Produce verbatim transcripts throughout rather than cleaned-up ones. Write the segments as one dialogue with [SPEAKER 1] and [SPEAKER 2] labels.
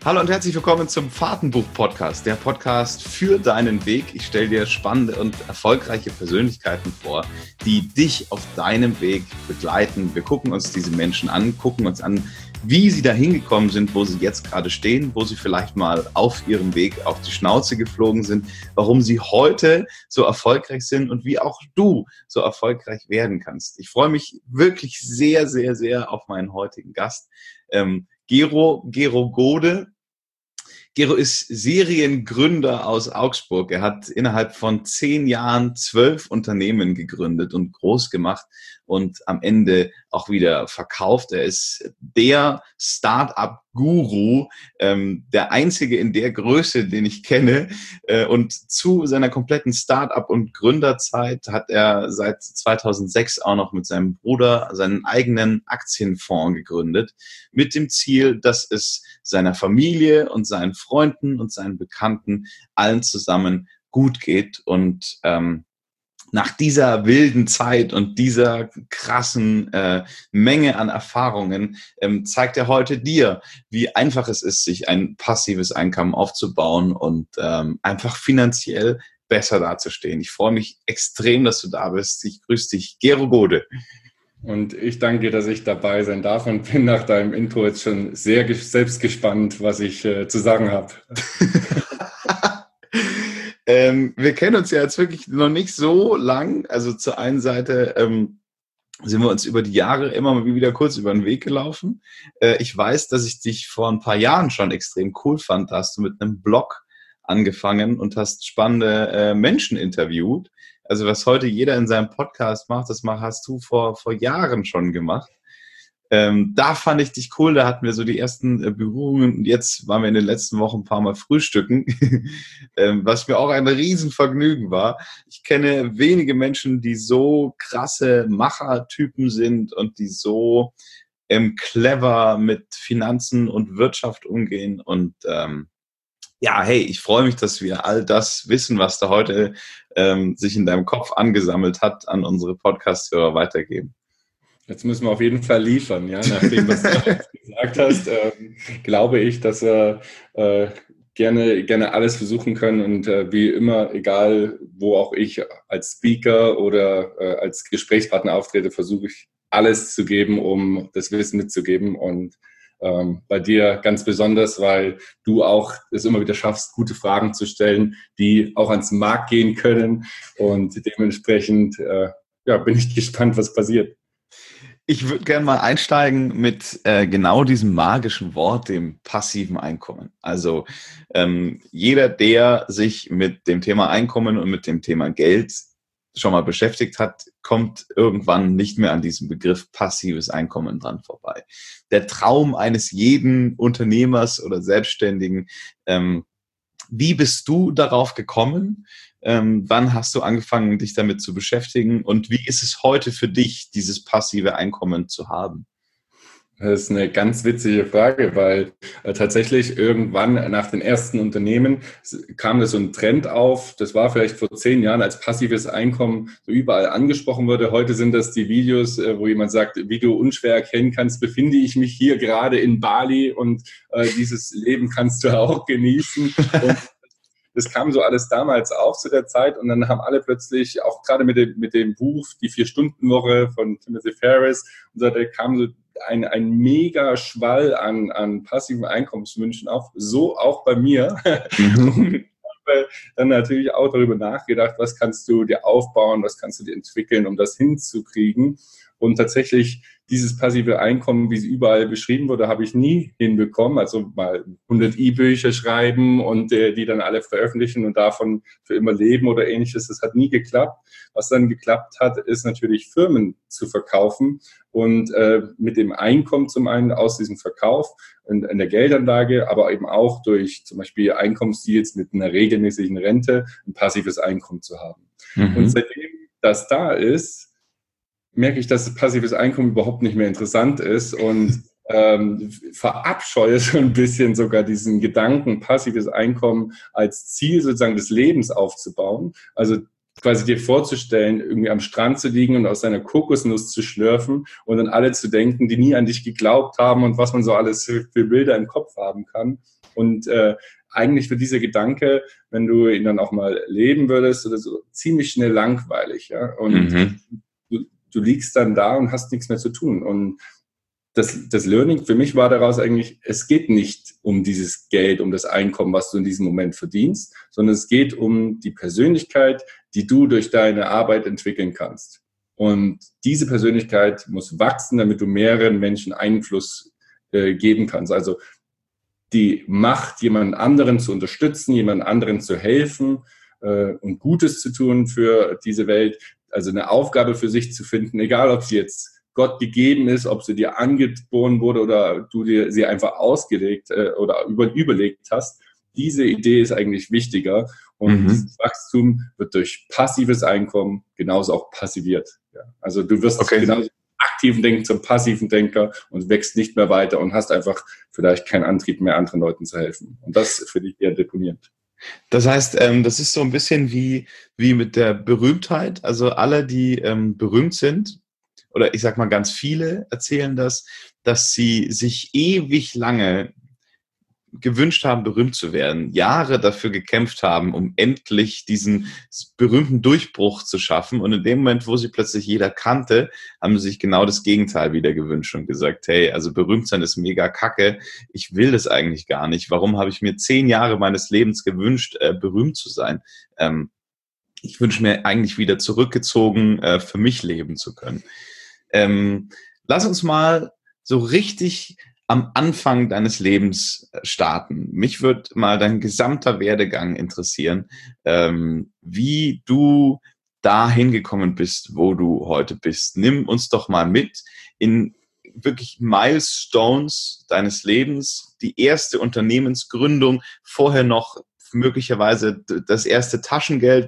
[SPEAKER 1] Hallo und herzlich willkommen zum Fahrtenbuch-Podcast, der Podcast für deinen Weg. Ich stelle dir spannende und erfolgreiche Persönlichkeiten vor, die dich auf deinem Weg begleiten. Wir gucken uns diese Menschen an, gucken uns an, wie sie dahin gekommen sind, wo sie jetzt gerade stehen, wo sie vielleicht mal auf ihrem Weg auf die Schnauze geflogen sind, warum sie heute so erfolgreich sind und wie auch du so erfolgreich werden kannst. Ich freue mich wirklich sehr, sehr, sehr auf meinen heutigen Gast, ähm, Gero, Gero Gode. Gero ist Seriengründer aus Augsburg. Er hat innerhalb von zehn Jahren zwölf Unternehmen gegründet und groß gemacht und am Ende auch wieder verkauft. Er ist der Start-up-Guru, ähm, der einzige in der Größe, den ich kenne. Äh, und zu seiner kompletten Start-up- und Gründerzeit hat er seit zweitausendsechs auch noch mit seinem Bruder seinen eigenen Aktienfonds gegründet, mit dem Ziel, dass es seiner Familie und seinen Freunden und seinen Bekannten allen zusammen gut geht. Und ähm, nach dieser wilden Zeit und dieser krassen äh, Menge an Erfahrungen ähm, zeigt er heute dir, wie einfach es ist, sich ein passives Einkommen aufzubauen und ähm, einfach finanziell besser dazustehen. Ich freue mich extrem, dass du da bist. Ich grüße dich, Gero Gode.
[SPEAKER 2] Und ich danke dir, dass ich dabei sein darf und bin nach deinem Intro jetzt schon sehr ges- selbst gespannt, was ich äh, zu sagen habe.
[SPEAKER 1] ähm, wir kennen uns ja jetzt wirklich noch nicht so lang. Also zur einen Seite ähm, sind wir uns über die Jahre immer mal wieder kurz über den Weg gelaufen. Äh, ich weiß, dass ich dich vor ein paar Jahren schon extrem cool fand. Da hast du mit einem Blog angefangen und hast spannende äh, Menschen interviewt. Also was heute jeder in seinem Podcast macht, das mach, hast du vor, vor Jahren schon gemacht. Ähm, da fand ich dich cool, da hatten wir so die ersten äh, Berührungen und jetzt waren wir in den letzten Wochen ein paar Mal frühstücken, ähm, was mir auch ein Riesenvergnügen war. Ich kenne wenige Menschen, die so krasse Machertypen sind und die so ähm, clever mit Finanzen und Wirtschaft umgehen und ähm, ja, hey, ich freue mich, dass wir all das Wissen, was da heute ähm, sich in deinem Kopf angesammelt hat, an unsere Podcast-Hörer weitergeben.
[SPEAKER 2] Jetzt müssen wir auf jeden Fall liefern, ja, nach dem, was du gesagt hast, ähm, glaube ich, dass wir äh, gerne, gerne alles versuchen können und äh, wie immer, egal wo auch ich als Speaker oder äh, als Gesprächspartner auftrete, versuche ich alles zu geben, um das Wissen mitzugeben und ähm, bei dir ganz besonders, weil du auch es immer wieder schaffst, gute Fragen zu stellen, die auch ans Markt gehen können und dementsprechend äh, ja, bin ich gespannt, was passiert.
[SPEAKER 1] Ich würde gerne mal einsteigen mit äh, genau diesem magischen Wort, dem passiven Einkommen. Also ähm, jeder, der sich mit dem Thema Einkommen und mit dem Thema Geld schon mal beschäftigt hat, kommt irgendwann nicht mehr an diesem Begriff passives Einkommen dran vorbei. Der Traum eines jeden Unternehmers oder Selbstständigen. Ähm, wie bist du darauf gekommen? Ähm, wann hast du angefangen, dich damit zu beschäftigen? Und wie ist es heute für dich, dieses passive Einkommen zu haben?
[SPEAKER 2] Das ist eine ganz witzige Frage, weil äh, tatsächlich irgendwann nach den ersten Unternehmen s- kam da so ein Trend auf. Das war vielleicht vor zehn Jahren, als passives Einkommen so überall angesprochen wurde. Heute sind das die Videos, äh, wo jemand sagt, wie du unschwer erkennen kannst, befinde ich mich hier gerade in Bali und äh, dieses Leben kannst du auch genießen. Und das kam so alles damals auf zu der Zeit und dann haben alle plötzlich, auch gerade mit dem, mit dem Buch Die Vier-Stunden-Woche von Timothy Ferriss, und so, da kam so ein, ein mega Schwall an, an passiven Einkommenswünschen auf, so auch bei mir.
[SPEAKER 1] Mhm.
[SPEAKER 2] Und habe dann natürlich auch darüber nachgedacht, was kannst du dir aufbauen, was kannst du dir entwickeln, um das hinzukriegen. Und tatsächlich dieses passive Einkommen, wie es überall beschrieben wurde, habe ich nie hinbekommen. Also mal hundert E-Bücher schreiben und äh, die dann alle veröffentlichen und davon für immer leben oder ähnliches. Das hat nie geklappt. Was dann geklappt hat, ist natürlich Firmen zu verkaufen und äh, mit dem Einkommen zum einen aus diesem Verkauf in, in der Geldanlage, aber eben auch durch zum Beispiel Einkommensdeals mit einer regelmäßigen Rente ein passives Einkommen zu haben. Mhm. Und seitdem das da ist, merke ich, dass passives Einkommen überhaupt nicht mehr interessant ist und ähm, verabscheue so ein bisschen sogar diesen Gedanken, passives Einkommen als Ziel sozusagen des Lebens aufzubauen. Also quasi dir vorzustellen, irgendwie am Strand zu liegen und aus seiner Kokosnuss zu schlürfen und an alle zu denken, die nie an dich geglaubt haben und was man so alles für Bilder im Kopf haben kann. Und äh, eigentlich wird dieser Gedanke, wenn du ihn dann auch mal leben würdest oder so, ziemlich schnell langweilig. Ja? Und
[SPEAKER 1] Mhm.
[SPEAKER 2] du, du liegst dann da und hast nichts mehr zu tun. Und das, das Learning für mich war daraus eigentlich, es geht nicht um dieses Geld, um das Einkommen, was du in diesem Moment verdienst, sondern es geht um die Persönlichkeit, die du durch deine Arbeit entwickeln kannst. Und diese Persönlichkeit muss wachsen, damit du mehreren Menschen Einfluss äh, geben kannst. Also die Macht, jemand anderen zu unterstützen, jemand anderen zu helfen äh, und Gutes zu tun für diese Welt. Also eine Aufgabe für sich zu finden, egal ob sie jetzt Gott gegeben ist, ob sie dir angeboren wurde oder du dir sie einfach ausgelegt äh, oder über, überlegt hast. Diese Idee ist eigentlich wichtiger und mhm. dieses Wachstum wird durch passives Einkommen genauso auch passiviert. Ja. Also du wirst
[SPEAKER 1] okay.
[SPEAKER 2] genauso aktiven Denken zum passiven Denker und wächst nicht mehr weiter und hast einfach vielleicht keinen Antrieb mehr, anderen Leuten zu helfen. Und das finde ich eher deponierend.
[SPEAKER 1] Das heißt, ähm, das ist so ein bisschen wie, wie mit der Berühmtheit. Also alle, die ähm, berühmt sind, oder ich sag mal ganz viele erzählen das, dass sie sich ewig lange gewünscht haben, berühmt zu werden, Jahre dafür gekämpft haben, um endlich diesen berühmten Durchbruch zu schaffen. Und in dem Moment, wo sie plötzlich jeder kannte, haben sie sich genau das Gegenteil wieder gewünscht und gesagt, hey, also berühmt sein ist mega kacke, ich will das eigentlich gar nicht. Warum habe ich mir zehn Jahre meines Lebens gewünscht, äh, berühmt zu sein? Ähm, ich wünsche mir eigentlich wieder zurückgezogen, äh, für mich leben zu können. Ähm, lass uns mal so richtig am Anfang deines Lebens starten. Mich würde mal dein gesamter Werdegang interessieren, ähm, wie du dahin gekommen bist, wo du heute bist. Nimm uns doch mal mit in wirklich Milestones deines Lebens, die erste Unternehmensgründung, vorher noch möglicherweise das erste Taschengeld,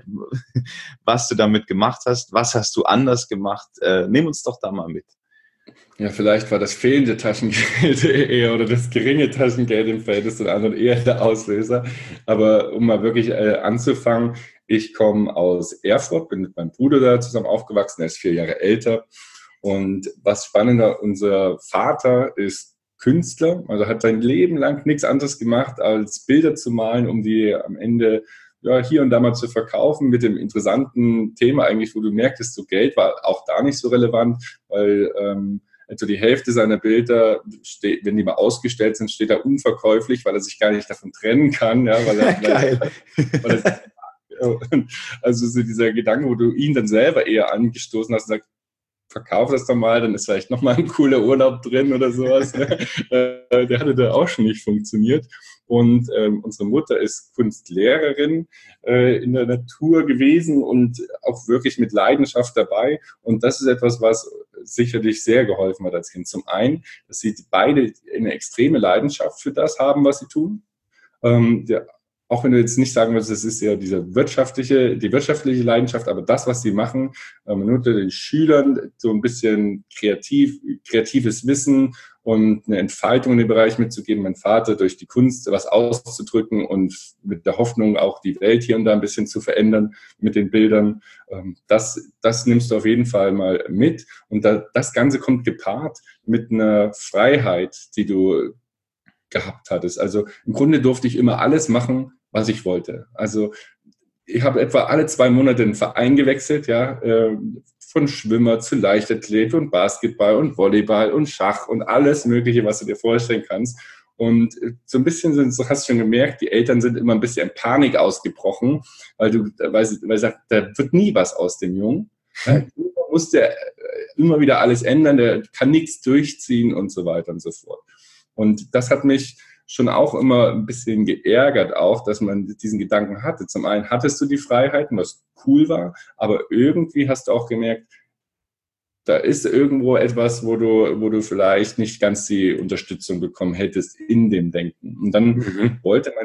[SPEAKER 1] was du damit gemacht hast. Was hast du anders gemacht? Äh, nimm uns doch da mal mit.
[SPEAKER 2] Ja, vielleicht war das fehlende Taschengeld eher oder das geringe Taschengeld im Verhältnis zu den anderen eher der Auslöser. Aber um mal wirklich äh, anzufangen, ich komme aus Erfurt, bin mit meinem Bruder da zusammen aufgewachsen, er ist vier Jahre älter. Und was spannender, unser Vater ist Künstler, also hat sein Leben lang nichts anderes gemacht, als Bilder zu malen, um die am Ende ja, hier und da mal zu verkaufen mit dem interessanten Thema eigentlich, wo du merktest, so Geld war auch da nicht so relevant, weil ähm, also die Hälfte seiner Bilder, steht, wenn die mal ausgestellt sind, steht da unverkäuflich, weil er sich gar nicht davon trennen kann. Ja, weil er, Geil. Weil er, also so dieser Gedanke, wo du ihn dann selber eher angestoßen hast und sagst, verkauf das doch mal, dann ist vielleicht nochmal ein cooler Urlaub drin oder sowas. Der hatte da auch schon nicht funktioniert. Und ähm, unsere Mutter ist Kunstlehrerin äh, in der Natur gewesen und auch wirklich mit Leidenschaft dabei. Und das ist etwas, was sicherlich sehr geholfen hat als Kind. Zum einen, dass sie beide eine extreme Leidenschaft für das haben, was sie tun. Ähm, der, auch wenn du jetzt nicht sagen würdest, es ist ja diese wirtschaftliche, die wirtschaftliche Leidenschaft, aber das, was sie machen, ähm, nur den Schülern so ein bisschen kreativ, kreatives Wissen und eine Entfaltung in dem Bereich mitzugeben, mein Vater durch die Kunst was auszudrücken und mit der Hoffnung auch die Welt hier und da ein bisschen zu verändern mit den Bildern. Das, das nimmst du auf jeden Fall mal mit. Und da, das Ganze kommt gepaart mit einer Freiheit, die du gehabt hattest. Also im Grunde durfte ich immer alles machen, was ich wollte. Also ich habe etwa alle zwei Monate einen Verein gewechselt, ja, äh, von Schwimmer zu Leichtathlet und Basketball und Volleyball und Schach und alles Mögliche, was du dir vorstellen kannst. Und so ein bisschen sind, so hast du schon gemerkt, die Eltern sind immer ein bisschen in Panik ausgebrochen, weil du, weil sie, weil sie sagt, da wird nie was aus dem Jungen. Ja, du musst ja immer wieder alles ändern, der kann nichts durchziehen und so weiter und so fort. Und das hat mich schon auch immer ein bisschen geärgert auch, dass man diesen Gedanken hatte. Zum einen hattest du die Freiheiten, was cool war, aber irgendwie hast du auch gemerkt, da ist irgendwo etwas, wo du, wo du vielleicht nicht ganz die Unterstützung bekommen hättest in dem Denken. Und dann mhm. wollte meine Mutter auch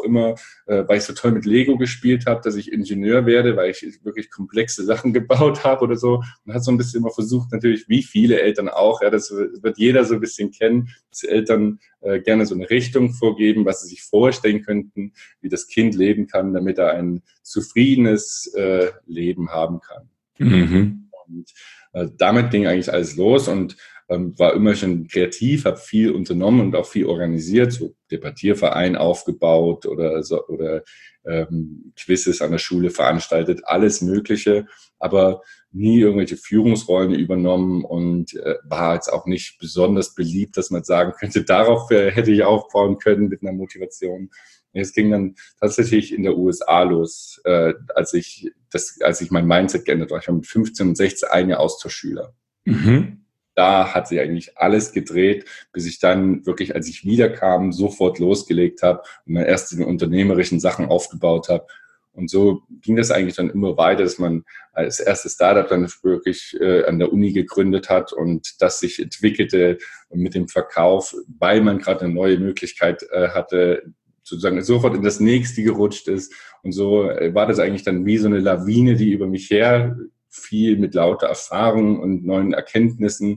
[SPEAKER 2] immer, äh, weil ich so toll mit Lego gespielt habe, dass ich Ingenieur werde, weil ich wirklich komplexe Sachen gebaut habe oder so. Man hat so ein bisschen immer versucht, natürlich, wie viele Eltern auch, ja, das wird jeder so ein bisschen kennen, dass Eltern äh, gerne so eine Richtung vorgeben, was sie sich vorstellen könnten, wie das Kind leben kann, damit er ein zufriedenes äh, Leben haben kann.
[SPEAKER 1] Mhm.
[SPEAKER 2] Und äh, damit ging eigentlich alles los und ähm, war immer schon kreativ, habe viel unternommen und auch viel organisiert, so Debattierverein aufgebaut oder so, oder ähm, Quizzes an der Schule veranstaltet, alles Mögliche, aber nie irgendwelche Führungsrollen übernommen und äh, war jetzt auch nicht besonders beliebt, dass man sagen könnte, darauf äh, hätte ich aufbauen können mit einer Motivation. Es ging dann tatsächlich in der U S A los, äh, als ich das, als ich mein Mindset geändert habe. Ich war mit fünfzehn und sechzehn ein Jahr Austauschschüler.
[SPEAKER 1] Mhm.
[SPEAKER 2] Da hat sich eigentlich alles gedreht, bis ich dann wirklich, als ich wiederkam, sofort losgelegt habe und meine ersten unternehmerischen Sachen aufgebaut habe. Und so ging das eigentlich dann immer weiter, dass man als erstes Startup dann wirklich äh, an der Uni gegründet hat und das sich entwickelte mit dem Verkauf, weil man gerade eine neue Möglichkeit äh, hatte, sozusagen sofort in das nächste gerutscht ist. Und so war das eigentlich dann wie so eine Lawine, die über mich her fiel mit lauter Erfahrung und neuen Erkenntnissen.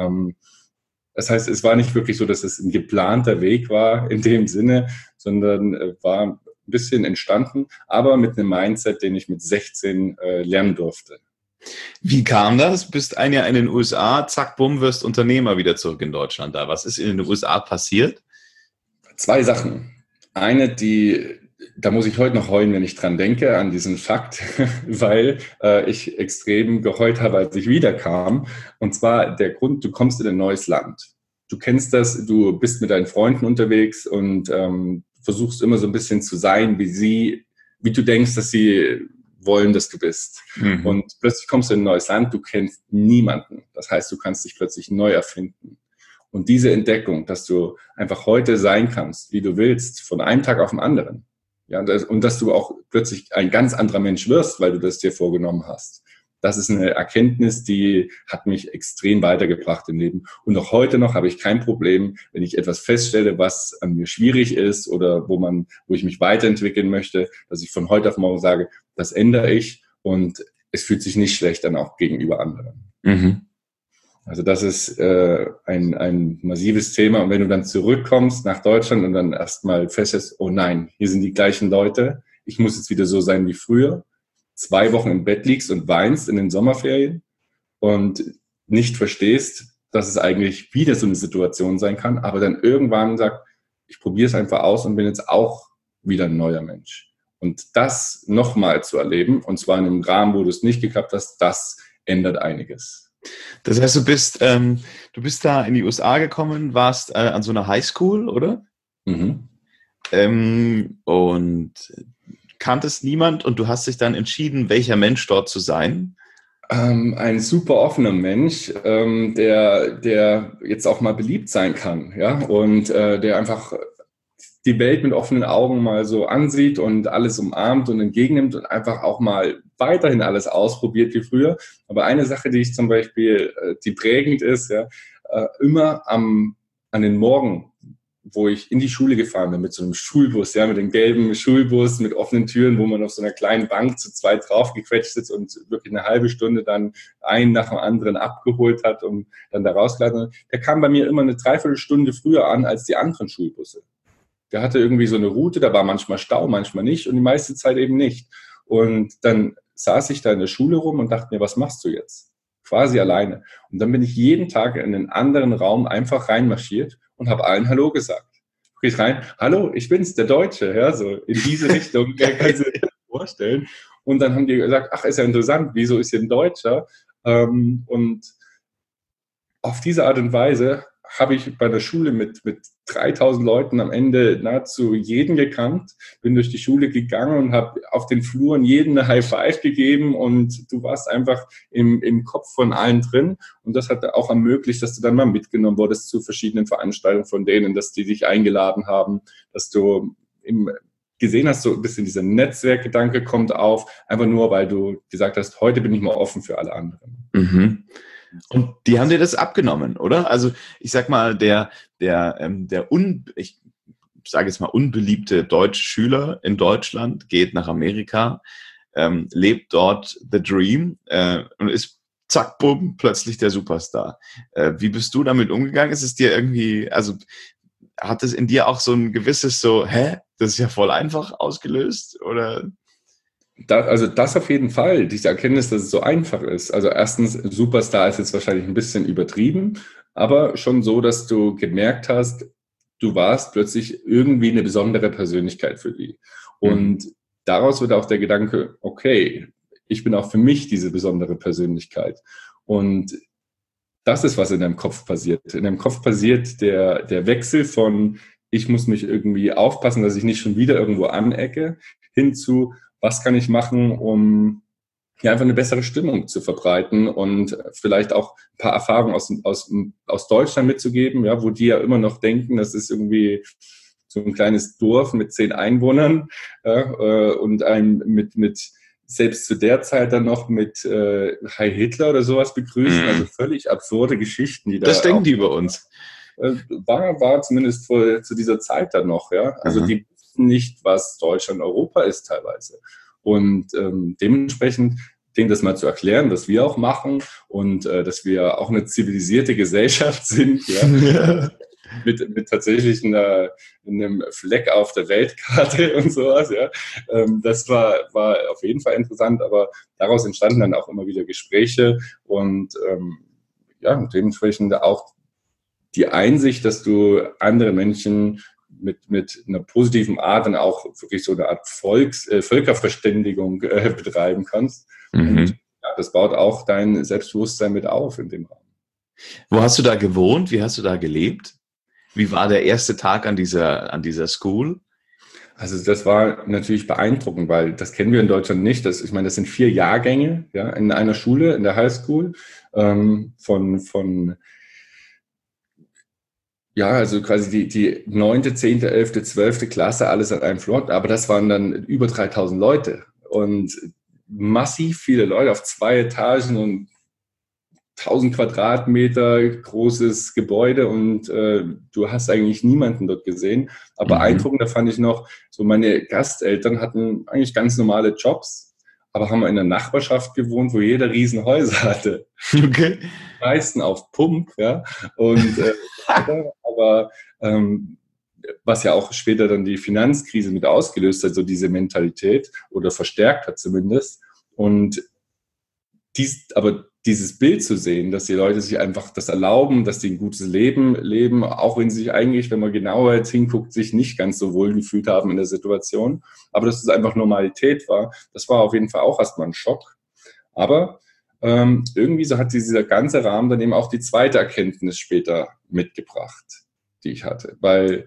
[SPEAKER 2] Das heißt, es war nicht wirklich so, dass es ein geplanter Weg war in dem Sinne, sondern war ein bisschen entstanden, aber mit einem Mindset, den ich mit sechzehn lernen durfte.
[SPEAKER 1] Wie kam das? Bist ein Jahr in den U S A, zack, bumm, wirst Unternehmer, wieder zurück in Deutschland da. Was ist in den U S A passiert?
[SPEAKER 2] Zwei Sachen. Eine, die, da muss ich heute noch heulen, wenn ich dran denke, an diesen Fakt, weil äh, ich extrem geheult habe, als ich wiederkam. Und zwar der Grund, du kommst in ein neues Land. Du kennst das, du bist mit deinen Freunden unterwegs und ähm, versuchst immer so ein bisschen zu sein, wie sie, wie du denkst, dass sie wollen, dass du bist. Mhm. Und plötzlich kommst du in ein neues Land, du kennst niemanden. Das heißt, du kannst dich plötzlich neu erfinden. Und diese Entdeckung, dass du einfach heute sein kannst, wie du willst, von einem Tag auf den anderen. Ja, und dass du auch plötzlich ein ganz anderer Mensch wirst, weil du das dir vorgenommen hast. Das ist eine Erkenntnis, die hat mich extrem weitergebracht im Leben. Und auch heute noch habe ich kein Problem, wenn ich etwas feststelle, was an mir schwierig ist oder wo man, wo ich mich weiterentwickeln möchte, dass ich von heute auf morgen sage, das ändere ich und es fühlt sich nicht schlecht an, auch gegenüber anderen. Mhm. Also das ist äh, ein, ein massives Thema. Und wenn du dann zurückkommst nach Deutschland und dann erstmal feststellst, oh nein, hier sind die gleichen Leute, ich muss jetzt wieder so sein wie früher, zwei Wochen im Bett liegst und weinst in den Sommerferien und nicht verstehst, dass es eigentlich wieder so eine Situation sein kann, aber dann irgendwann sagt, ich probiere es einfach aus und bin jetzt auch wieder ein neuer Mensch. Und das nochmal zu erleben, und zwar in einem Rahmen, wo du es nicht geklappt hast, das ändert einiges.
[SPEAKER 1] Das heißt, du bist, ähm, du bist da in die U S A gekommen, warst äh, an so einer Highschool, oder? Mhm. Ähm, und kanntest niemand und du hast dich dann entschieden, welcher Mensch dort zu sein?
[SPEAKER 2] Ähm, ein super offener Mensch, ähm, der, der jetzt auch mal beliebt sein kann, ja, und äh, der einfach die Welt mit offenen Augen mal so ansieht und alles umarmt und entgegennimmt und einfach auch mal weiterhin alles ausprobiert wie früher. Aber eine Sache, die ich zum Beispiel, die prägend ist, ja, immer am, an den Morgen, wo ich in die Schule gefahren bin mit so einem Schulbus, ja, mit dem gelben Schulbus mit offenen Türen, wo man auf so einer kleinen Bank zu zweit draufgequetscht sitzt und wirklich eine halbe Stunde dann einen nach dem anderen abgeholt hat und dann da rausgeladen hat. Der kam bei mir immer eine Dreiviertelstunde früher an als die anderen Schulbusse. Der hatte irgendwie so eine Route, da war manchmal Stau, manchmal nicht und die meiste Zeit eben nicht. Und dann saß ich da in der Schule rum und dachte mir, was machst du jetzt? Quasi alleine. Und dann bin ich jeden Tag in einen anderen Raum einfach reinmarschiert und habe allen Hallo gesagt. Ich rein, hallo, ich bin's, der Deutsche, ja, so in diese Richtung, wer kann sich das vorstellen? Und dann haben die gesagt, ach, ist ja interessant, wieso ist hier ein Deutscher? Und auf diese Art und Weise habe ich bei der Schule mit, mit dreitausend Leuten am Ende nahezu jeden gekannt, bin durch die Schule gegangen und habe auf den Fluren jedem eine High Five gegeben und du warst einfach im, im Kopf von allen drin und das hat auch ermöglicht, dass du dann mal mitgenommen wurdest zu verschiedenen Veranstaltungen von denen, dass die dich eingeladen haben, dass du im gesehen hast, so ein bisschen dieser Netzwerkgedanke kommt auf, einfach nur, weil du gesagt hast, heute bin ich mal offen für alle anderen.
[SPEAKER 1] Mhm. Und die haben dir das abgenommen, oder? Also ich sag mal, der, der, ähm, der Un, ich sage jetzt mal, unbeliebte deutsche Schüler in Deutschland, geht nach Amerika, ähm, lebt dort the dream äh, und ist zack, bumm, plötzlich der Superstar. Äh, wie bist du damit umgegangen? Ist es dir irgendwie, also hat es in dir auch so ein gewisses so, hä, das ist ja voll einfach ausgelöst? Oder?
[SPEAKER 2] Da, also das auf jeden Fall, diese Erkenntnis, dass es so einfach ist. Also erstens, Superstar ist jetzt wahrscheinlich ein bisschen übertrieben, aber schon so, dass du gemerkt hast, du warst plötzlich irgendwie eine besondere Persönlichkeit für die. Und mhm. daraus wird auch der Gedanke, okay, ich bin auch für mich diese besondere Persönlichkeit. Und das ist, was in deinem Kopf passiert. In deinem Kopf passiert der, der Wechsel von, ich muss mich irgendwie aufpassen, dass ich nicht schon wieder irgendwo anecke, hin zu, was kann ich machen, um ja, einfach eine bessere Stimmung zu verbreiten und vielleicht auch ein paar Erfahrungen aus, aus, aus Deutschland mitzugeben, ja, wo die ja immer noch denken, das ist irgendwie so ein kleines Dorf mit zehn Einwohnern ja, und einem mit, mit selbst zu der Zeit dann noch mit äh, Heil Hitler oder sowas begrüßen, mhm. also völlig absurde Geschichten, die da.
[SPEAKER 1] Das denken die über uns.
[SPEAKER 2] Äh, war, war zumindest vor, zu dieser Zeit dann noch, ja. Also mhm. die nicht, was Deutschland, Europa ist teilweise. Und ähm, dementsprechend denen das mal zu erklären, was wir auch machen und äh, dass wir auch eine zivilisierte Gesellschaft sind, ja, ja. Mit, mit tatsächlich einer, einem Fleck auf der Weltkarte und sowas, ja. Ähm, das war, war auf jeden Fall interessant, aber daraus entstanden dann auch immer wieder Gespräche und ähm, ja, dementsprechend auch die Einsicht, dass du andere Menschen mit, mit einer positiven Art dann auch wirklich so eine Art Volks, äh, Völkerverständigung äh, betreiben kannst. Mhm. Und ja, das baut auch dein Selbstbewusstsein mit auf in dem Rahmen.
[SPEAKER 1] Wo hast du da gewohnt? Wie hast du da gelebt? Wie war der erste Tag an dieser, an dieser School?
[SPEAKER 2] Also das war natürlich beeindruckend, weil das kennen wir in Deutschland nicht. Das, ich meine, das sind vier Jahrgänge ja, in einer Schule, in der Highschool, ähm, von, von ja, also quasi die, die neunte, zehnte, elfte, zwölfte Klasse, alles an einem Floor. Aber das waren dann über dreitausend Leute und massiv viele Leute auf zwei Etagen und tausend Quadratmeter großes Gebäude und äh, du hast eigentlich niemanden dort gesehen. Aber mhm. beeindruckender fand ich noch, so meine Gasteltern hatten eigentlich ganz normale Jobs, aber haben in der Nachbarschaft gewohnt, wo jeder Riesenhäuser hatte.
[SPEAKER 1] Okay.
[SPEAKER 2] Die meisten auf Pump, ja. Und äh, aber ähm, was ja auch später dann die Finanzkrise mit ausgelöst hat, so diese Mentalität oder verstärkt hat zumindest. Und dies, aber dieses Bild zu sehen, dass die Leute sich einfach das erlauben, dass die ein gutes Leben leben, auch wenn sie sich eigentlich, wenn man genauer jetzt hinguckt, sich nicht ganz so wohl gefühlt haben in der Situation, aber dass es einfach Normalität war, das war auf jeden Fall auch erstmal ein Schock. Aber ähm, irgendwie so hat dieser ganze Rahmen dann eben auch die zweite Erkenntnis später mitgebracht, die ich hatte, weil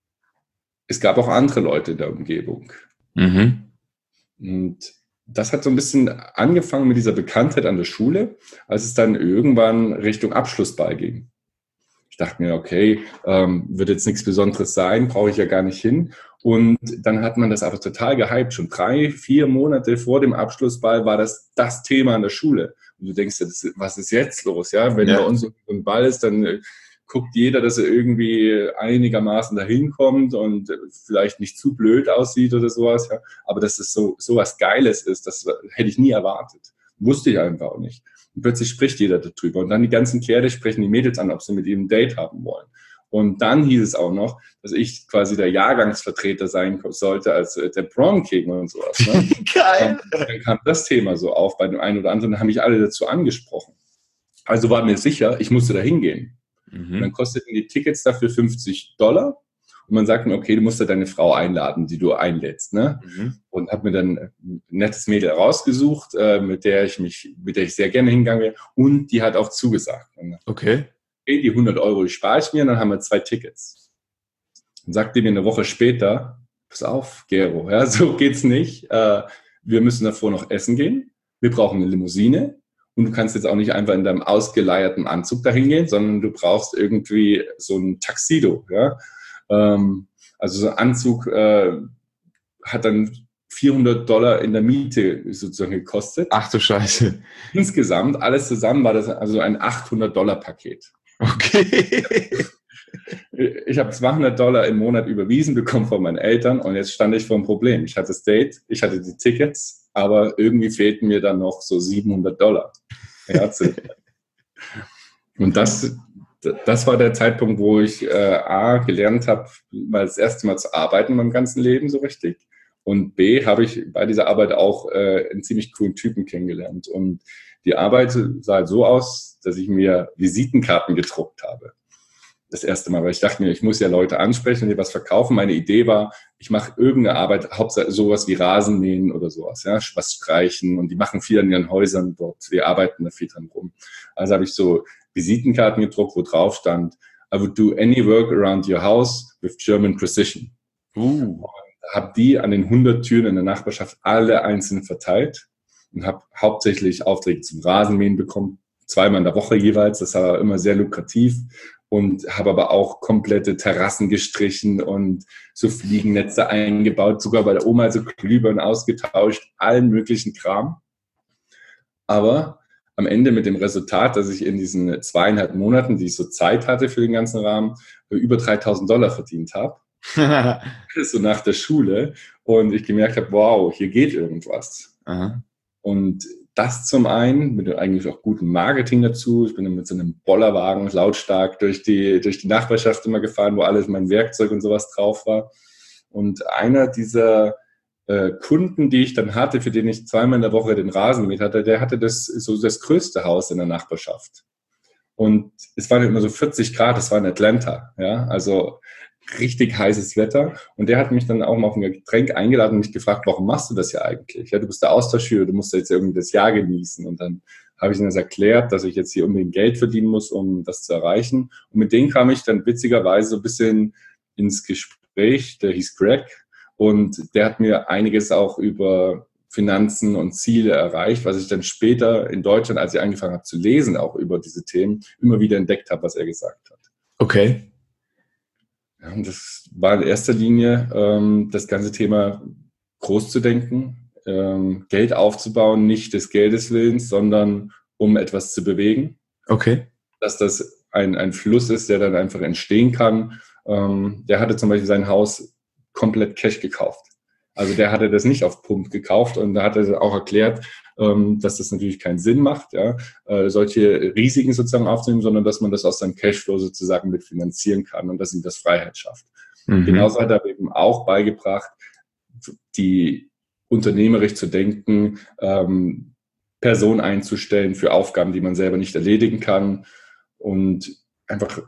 [SPEAKER 2] es gab auch andere Leute in der Umgebung. Mhm. Und das hat so ein bisschen angefangen mit dieser Bekanntheit an der Schule, als es dann irgendwann Richtung Abschlussball ging. Ich dachte mir, okay, ähm, wird jetzt nichts Besonderes sein, brauche ich ja gar nicht hin. Und dann hat man das aber total gehypt. Schon drei, vier Monate vor dem Abschlussball war das das Thema an der Schule. Und du denkst, das ist, was ist jetzt los? Ja, wenn ja. bei uns so ein Ball ist, dann äh, guckt jeder, dass er irgendwie einigermaßen dahin kommt und vielleicht nicht zu blöd aussieht oder sowas. Ja. Aber dass es so, so was Geiles ist, das hätte ich nie erwartet. Wusste ich einfach auch nicht. Und plötzlich spricht jeder darüber. Und dann die ganzen Kerle sprechen die Mädels an, ob sie mit ihm ein Date haben wollen. Und dann hieß es auch noch, dass ich quasi der Jahrgangsvertreter sein sollte als der Prom King und sowas. Ne? Geil! Und dann kam das Thema so auf bei dem einen oder anderen, da haben mich alle dazu angesprochen. Also war mir sicher, ich musste da hingehen. Mhm. Und dann kosteten die Tickets dafür fünfzig Dollar. Und man sagt mir, okay, du musst da deine Frau einladen, die du einlädst. Ne? Mhm. Und habe mir dann ein nettes Mädel rausgesucht, äh, mit der ich mich, mit der ich sehr gerne hingegangen wäre. Und die hat auch zugesagt. Und
[SPEAKER 1] okay.
[SPEAKER 2] Okay, die hundert Euro, die spare ich mir, und dann haben wir zwei Tickets. Dann sagte mir eine Woche später, pass auf, Gero, ja, so geht's nicht. Äh, wir müssen davor noch essen gehen. Wir brauchen eine Limousine. Und du kannst jetzt auch nicht einfach in deinem ausgeleierten Anzug dahin gehen, sondern du brauchst irgendwie so ein Tuxedo. Ja? Ähm, also so ein Anzug äh, hat dann vierhundert Dollar in der Miete sozusagen gekostet.
[SPEAKER 1] Ach du Scheiße.
[SPEAKER 2] Insgesamt, alles zusammen war das also ein achthundert Dollar Paket.
[SPEAKER 1] Okay.
[SPEAKER 2] Ich habe zweihundert Dollar im Monat überwiesen bekommen von meinen Eltern und jetzt stand ich vor einem Problem. Ich hatte das Date, ich hatte die Tickets, aber irgendwie fehlten mir dann noch so siebenhundert Dollar. Ja, und das, das war der Zeitpunkt, wo ich äh, A, gelernt habe, mal das erste Mal zu arbeiten in meinem ganzen Leben so richtig. Und B, habe ich bei dieser Arbeit auch äh, einen ziemlich coolen Typen kennengelernt. Und die Arbeit sah halt so aus, dass ich mir Visitenkarten gedruckt habe. Das erste Mal, weil ich dachte mir, ich muss ja Leute ansprechen und dir was verkaufen. Meine Idee war, ich mache irgendeine Arbeit, hauptsächlich sowas wie Rasenmähen oder sowas, ja, was streichen und die machen viel an ihren Häusern dort. Wir arbeiten da viel dran rum. Also habe ich so Visitenkarten gedruckt, wo drauf stand, I would do any work around your house with German precision. Uh. Habe die an den hundert Türen in der Nachbarschaft alle einzeln verteilt und habe hauptsächlich Aufträge zum Rasenmähen bekommen, zweimal in der Woche jeweils. Das war immer sehr lukrativ. Und habe aber auch komplette Terrassen gestrichen und so Fliegennetze eingebaut, sogar bei der Oma so Glühbirnen ausgetauscht, allen möglichen Kram. Aber am Ende mit dem Resultat, dass ich in diesen zweieinhalb Monaten, die ich so Zeit hatte für den ganzen Rahmen, über dreitausend Dollar verdient habe. So nach der Schule. Und ich gemerkt habe, wow, hier geht irgendwas. Aha. Und das zum einen, mit eigentlich auch gutem Marketing dazu. Ich bin mit so einem Bollerwagen lautstark durch die, durch die Nachbarschaft immer gefahren, wo alles mein Werkzeug und sowas drauf war. Und einer dieser äh, Kunden, die ich dann hatte, für den ich zweimal in der Woche den Rasen gemäht hatte, der hatte das, so das größte Haus in der Nachbarschaft. Und es waren immer so vierzig Grad, das war in Atlanta, ja, also richtig heißes Wetter. Und der hat mich dann auch mal auf ein Getränk eingeladen und mich gefragt, warum machst du das ja eigentlich? Ja, du bist der Austauschschüler, du musst jetzt irgendwie das Jahr genießen. Und dann habe ich ihm das erklärt, dass ich jetzt hier unbedingt Geld verdienen muss, um das zu erreichen. Und mit dem kam ich dann witzigerweise so ein bisschen ins Gespräch. Der hieß Greg und der hat mir einiges auch über Finanzen und Ziele erreicht, was ich dann später in Deutschland, als ich angefangen habe zu lesen, auch über diese Themen, immer wieder entdeckt habe, was er gesagt hat.
[SPEAKER 1] Okay.
[SPEAKER 2] Ja, und das war in erster Linie ähm, das ganze Thema groß zu denken, ähm, Geld aufzubauen, nicht des Geldes willens, sondern um etwas zu bewegen.
[SPEAKER 1] Okay.
[SPEAKER 2] Dass das ein, ein Fluss ist, der dann einfach entstehen kann. Ähm, der hatte zum Beispiel sein Haus komplett Cash gekauft. Also der hatte das nicht auf Pump gekauft und da hat er auch erklärt, ähm, dass das natürlich keinen Sinn macht, ja, äh, solche Risiken sozusagen aufzunehmen, sondern dass man das aus seinem Cashflow sozusagen mitfinanzieren kann und dass ihm das Freiheit schafft. Mhm. Genauso hat er eben auch beigebracht, die unternehmerisch zu denken, ähm, Personen einzustellen für Aufgaben, die man selber nicht erledigen kann und einfach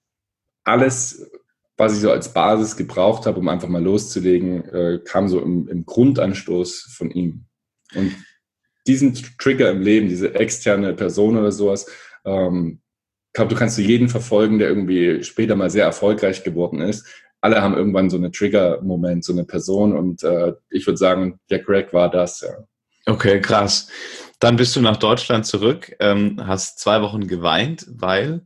[SPEAKER 2] alles, was ich so als Basis gebraucht habe, um einfach mal loszulegen, äh, kam so im, im Grundanstoß von ihm. Und diesen Trigger im Leben, diese externe Person oder sowas, ähm, ich glaube, du kannst du jeden verfolgen, der irgendwie später mal sehr erfolgreich geworden ist. Alle haben irgendwann so einen Trigger-Moment, so eine Person und äh, ich würde sagen, der Greg war das, ja.
[SPEAKER 1] Okay, krass. Dann bist du nach Deutschland zurück, ähm, hast zwei Wochen geweint, weil...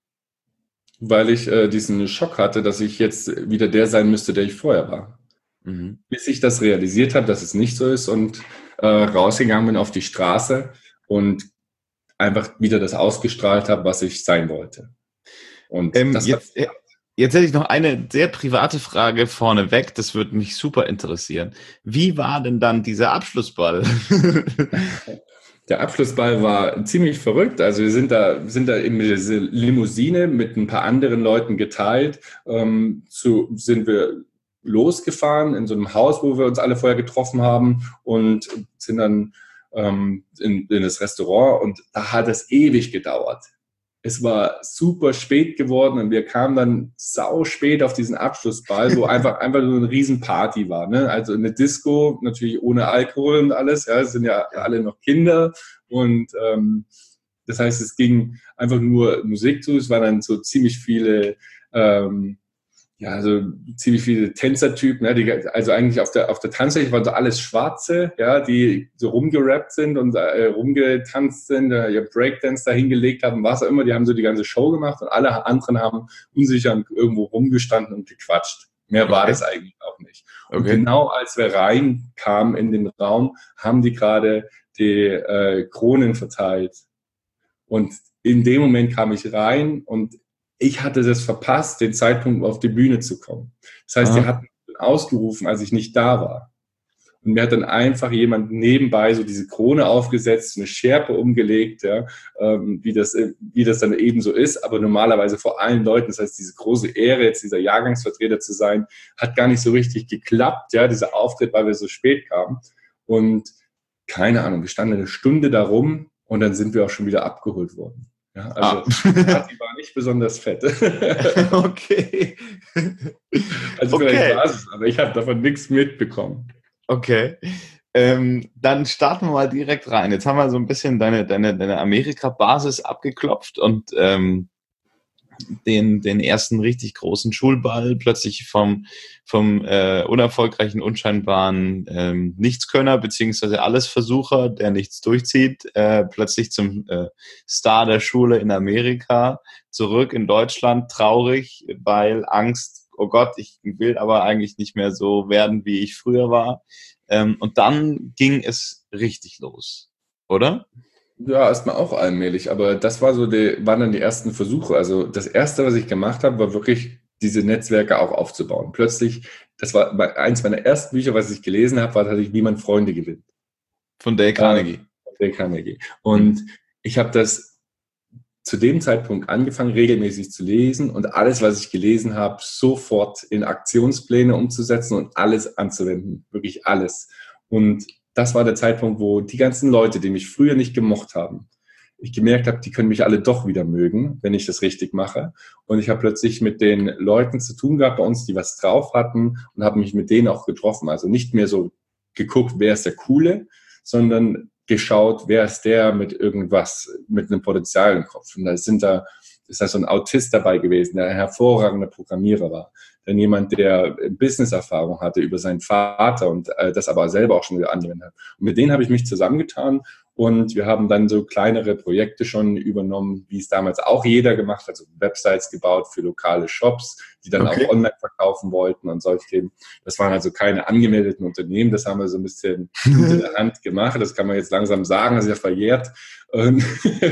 [SPEAKER 2] Weil ich äh, diesen Schock hatte, dass ich jetzt wieder der sein müsste, der ich vorher war. Mhm. Bis ich das realisiert habe, dass es nicht so ist und äh, rausgegangen bin auf die Straße und einfach wieder das ausgestrahlt habe, was ich sein wollte. Und
[SPEAKER 1] ähm,
[SPEAKER 2] das
[SPEAKER 1] jetzt, äh, jetzt hätte ich noch eine sehr private Frage vorneweg, das würde mich super interessieren. Wie war denn dann dieser Abschlussball?
[SPEAKER 2] Der Abschlussball war ziemlich verrückt. Also wir sind da, sind da in diese Limousine mit ein paar anderen Leuten geteilt. Ähm, zu, sind wir losgefahren in so einem Haus, wo wir uns alle vorher getroffen haben und sind dann ähm, in, in das Restaurant und da hat es ewig gedauert. Es war super spät geworden und wir kamen dann sau spät auf diesen Abschlussball, wo einfach einfach so eine Riesenparty war. Ne? Also eine Disco, natürlich ohne Alkohol und alles. Ja, es sind ja alle noch Kinder und ähm, das heißt, es ging einfach nur Musik zu. Es waren dann so ziemlich viele ähm, ja, also ziemlich viele Tänzertypen, ja, die, also eigentlich auf der auf der Tanzfläche waren so alles Schwarze, ja, die so rumgerappt sind und äh, rumgetanzt sind, äh, ihr Breakdance da hingelegt haben, was auch immer, die haben so die ganze Show gemacht und alle anderen haben unsicher irgendwo rumgestanden und gequatscht. Mehr okay. war das eigentlich auch nicht. Okay. Und genau als wir reinkamen in den Raum, haben die gerade die äh, Kronen verteilt. Und in dem Moment kam ich rein und ich hatte das verpasst, den Zeitpunkt, um auf die Bühne zu kommen. Das heißt,
[SPEAKER 1] Aha.
[SPEAKER 2] die hatten ausgerufen, als ich nicht da war. Und mir hat dann einfach jemand nebenbei so diese Krone aufgesetzt, eine Schärpe umgelegt, ja, ähm, wie das, wie das dann eben so ist. Aber normalerweise vor allen Leuten, das heißt, diese große Ehre, jetzt dieser Jahrgangsvertreter zu sein, hat gar nicht so richtig geklappt, ja, dieser Auftritt, weil wir so spät kamen. Und keine Ahnung, wir standen eine Stunde da rum und dann sind wir auch schon wieder abgeholt worden. Ja, also
[SPEAKER 1] Ah.
[SPEAKER 2] die Party war nicht besonders fett.
[SPEAKER 1] Okay.
[SPEAKER 2] Also
[SPEAKER 1] Okay.
[SPEAKER 2] vielleicht war es, aber ich habe davon nichts mitbekommen.
[SPEAKER 1] Okay. Ähm, dann starten wir mal direkt rein. Jetzt haben wir so ein bisschen deine, deine, deine Amerika-Basis abgeklopft und ähm, den, den ersten richtig großen Schulball plötzlich vom, vom äh, unerfolgreichen, unscheinbaren ähm, Nichtskönner beziehungsweise Allesversucher, der nichts durchzieht, äh, plötzlich zum äh, Star der Schule in Amerika, zurück in Deutschland, traurig, weil Angst, oh Gott, ich will aber eigentlich nicht mehr so werden, wie ich früher war. Ähm, und dann ging es richtig los, oder?
[SPEAKER 2] Ja, erstmal auch allmählich, aber das war so die, waren dann die ersten Versuche. Also das erste, was ich gemacht habe, war wirklich diese Netzwerke auch aufzubauen. Plötzlich, das war eins meiner ersten Bücher, was ich gelesen habe, war tatsächlich, wie man Freunde gewinnt.
[SPEAKER 1] Von Dale Carnegie.
[SPEAKER 2] Äh, von Dale Carnegie. Und mhm. ich habe das zu dem Zeitpunkt angefangen, regelmäßig zu lesen und alles, was ich gelesen habe, sofort in Aktionspläne umzusetzen und alles anzuwenden. Wirklich alles. Und das war der Zeitpunkt, wo die ganzen Leute, die mich früher nicht gemocht haben, ich gemerkt habe, die können mich alle doch wieder mögen, wenn ich das richtig mache. Und ich habe plötzlich mit den Leuten zu tun gehabt bei uns, die was drauf hatten und habe mich mit denen auch getroffen. Also nicht mehr so geguckt, wer ist der Coole, sondern geschaut, wer ist der mit irgendwas, mit einem Potenzial im Kopf. Und da sind da, ist da so ein Autist dabei gewesen, der ein hervorragender Programmierer war. Dann jemand, der Business-Erfahrung hatte über seinen Vater und äh, das aber selber auch schon wieder angewendet hat. Und mit denen habe ich mich zusammengetan und wir haben dann so kleinere Projekte schon übernommen, wie es damals auch jeder gemacht hat, also Websites gebaut für lokale Shops, die dann okay. auch online verkaufen wollten und solche Themen. Das waren also keine angemeldeten Unternehmen, das haben wir so ein bisschen unter der Hand gemacht. Das kann man jetzt langsam sagen, das ist ja verjährt. Und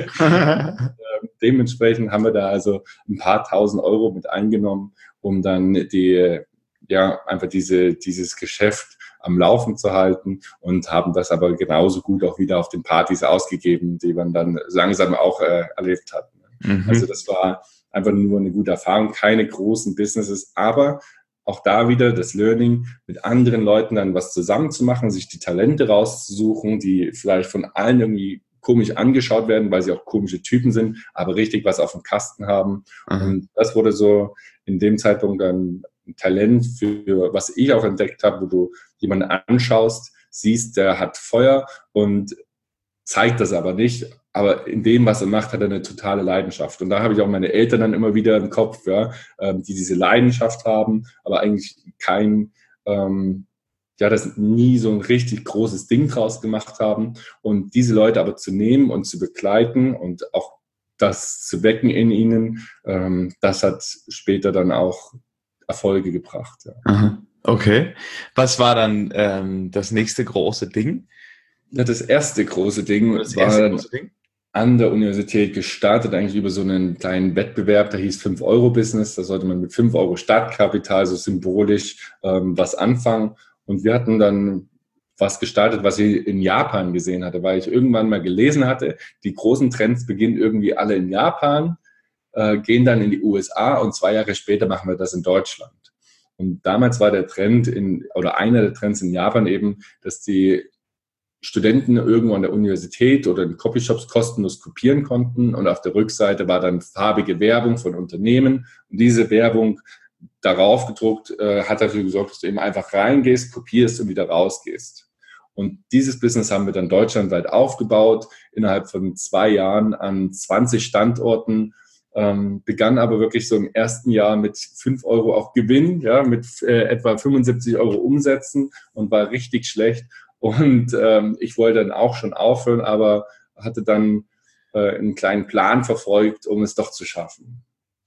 [SPEAKER 2] dementsprechend haben wir da also ein paar tausend Euro mit eingenommen, um dann die, ja, einfach diese, dieses Geschäft am Laufen zu halten und haben das aber genauso gut auch wieder auf den Partys ausgegeben, die man dann langsam auch äh, erlebt hat. Mhm. Also das war einfach nur eine gute Erfahrung, keine großen Businesses, aber auch da wieder das Learning, mit anderen Leuten dann was zusammen zu machen, sich die Talente rauszusuchen, die vielleicht von allen irgendwie komisch angeschaut werden, weil sie auch komische Typen sind, aber richtig was auf dem Kasten haben. Mhm. Und das wurde so in dem Zeitpunkt dann ein Talent für, was ich auch entdeckt habe, wo du jemanden anschaust, siehst, der hat Feuer und zeigt das aber nicht. Aber in dem, was er macht, hat er eine totale Leidenschaft. Und da habe ich auch meine Eltern dann immer wieder im Kopf, ja, die diese Leidenschaft haben, aber eigentlich kein, ähm, ja, das nie so ein richtig großes Ding draus gemacht haben. Und diese Leute aber zu nehmen und zu begleiten und auch das zu wecken in ihnen, ähm, das hat später dann auch Erfolge gebracht. Ja.
[SPEAKER 1] Aha. Okay. Was war dann ähm, das nächste große Ding?
[SPEAKER 2] Ja, das erste große Ding
[SPEAKER 1] das
[SPEAKER 2] war
[SPEAKER 1] erste große Ding?
[SPEAKER 2] an der Universität gestartet, eigentlich über so einen kleinen Wettbewerb, der hieß fünf Euro Business. Da sollte man mit fünf Euro Startkapital so symbolisch ähm, was anfangen. Und wir hatten dann was gestartet, was ich in Japan gesehen hatte, weil ich irgendwann mal gelesen hatte, die großen Trends beginnen irgendwie alle in Japan, äh, gehen dann in die U S A und zwei Jahre später machen wir das in Deutschland. Und damals war der Trend in, oder einer der Trends in Japan eben, dass die Studenten irgendwo an der Universität oder in Copyshops kostenlos kopieren konnten und auf der Rückseite war dann farbige Werbung von Unternehmen und diese Werbung darauf gedruckt äh, hat dafür gesorgt, dass du eben einfach reingehst, kopierst und wieder rausgehst. Und dieses Business haben wir dann deutschlandweit aufgebaut, innerhalb von zwei Jahren an zwanzig Standorten, ähm, begann aber wirklich so im ersten Jahr mit fünf Euro auch Gewinn, ja, mit äh, etwa fünfundsiebzig Euro Umsätzen und war richtig schlecht. Und ähm, ich wollte dann auch schon aufhören, aber hatte dann äh, einen kleinen Plan verfolgt, um es doch zu schaffen.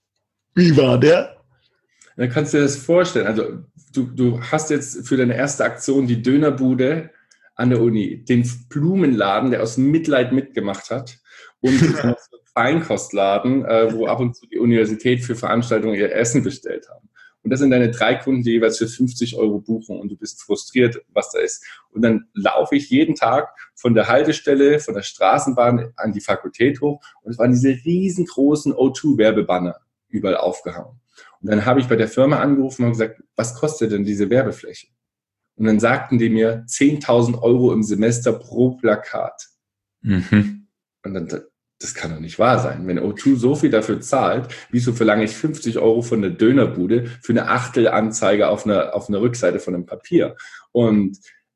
[SPEAKER 1] Wie war der?
[SPEAKER 2] Dann kannst du dir das vorstellen. Also du, du hast jetzt für deine erste Aktion die Dönerbude an der Uni, den Blumenladen, der aus Mitleid mitgemacht hat und Feinkostladen, äh, wo ab und zu die Universität für Veranstaltungen ihr Essen bestellt haben. Und das sind deine drei Kunden, die jeweils für fünfzig Euro buchen und du bist frustriert, was da ist. Und dann laufe ich jeden Tag von der Haltestelle, von der Straßenbahn an die Fakultät hoch und es waren diese riesengroßen O zwei Werbebanner überall aufgehangen. Und dann habe ich bei der Firma angerufen und gesagt, was kostet denn diese Werbefläche? Und dann sagten die mir zehntausend Euro im Semester pro Plakat. Mhm. Und dann, das kann doch nicht wahr sein. Wenn O zwei so viel dafür zahlt, wieso verlange ich fünfzig Euro von der Dönerbude für eine Achtelanzeige auf einer, auf einer Rückseite von einem Papier? Und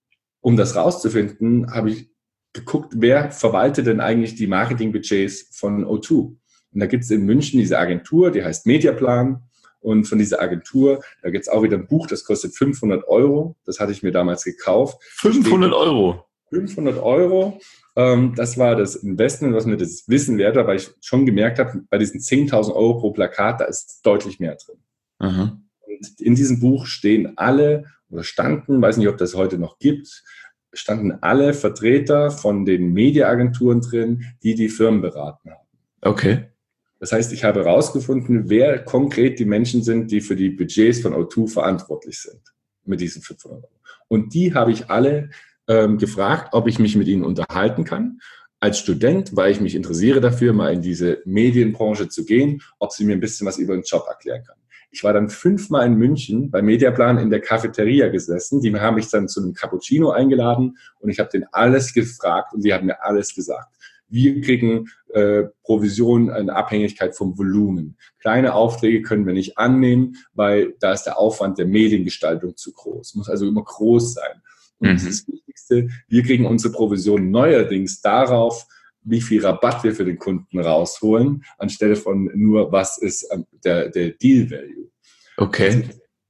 [SPEAKER 2] um das rauszufinden, habe ich geguckt, wer verwaltet denn eigentlich die Marketingbudgets von O zwei? Und da gibt es in München diese Agentur, die heißt Mediaplan. Und von dieser Agentur, da gibt es auch wieder ein Buch, das kostet fünfhundert Euro. Das hatte ich mir damals gekauft.
[SPEAKER 1] fünfhundert Euro?
[SPEAKER 2] fünfhundert Euro. Ähm, das war das Investment, was mir das Wissen wert war, weil ich schon gemerkt habe, bei diesen zehntausend Euro pro Plakat, da ist deutlich mehr drin. Aha. Und in diesem Buch stehen alle, oder standen, weiß nicht, ob das heute noch gibt, standen alle Vertreter von den Mediaagenturen drin, die die Firmen beraten haben.
[SPEAKER 1] Okay.
[SPEAKER 2] Das heißt, ich habe herausgefunden, wer konkret die Menschen sind, die für die Budgets von O zwei verantwortlich sind mit diesen fünfhundert Euro. Und die habe ich alle ähm, gefragt, ob ich mich mit ihnen unterhalten kann. Als Student, weil ich mich interessiere dafür, mal in diese Medienbranche zu gehen, ob sie mir ein bisschen was über den Job erklären kann. Ich war dann fünfmal in München bei Mediaplan in der Cafeteria gesessen. Die haben mich dann zu einem Cappuccino eingeladen und ich habe denen alles gefragt und die haben mir alles gesagt. Wir kriegen äh, Provision in Abhängigkeit vom Volumen. Kleine Aufträge können wir nicht annehmen, weil da ist der Aufwand der Mediengestaltung zu groß. Muss also immer groß sein. Und mhm. das ist das Wichtigste, wir kriegen unsere Provision neuerdings darauf, wie viel Rabatt wir für den Kunden rausholen, anstelle von nur, was ist der, der Deal Value.
[SPEAKER 1] Okay.
[SPEAKER 2] Also,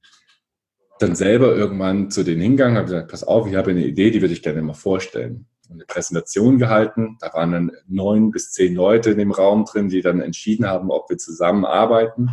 [SPEAKER 2] dann selber irgendwann zu denen hingegangen, habe gesagt, pass auf, ich habe eine Idee, die würde ich gerne mal vorstellen. Eine Präsentation gehalten, da waren dann neun bis zehn Leute in dem Raum drin, die dann entschieden haben, ob wir zusammenarbeiten.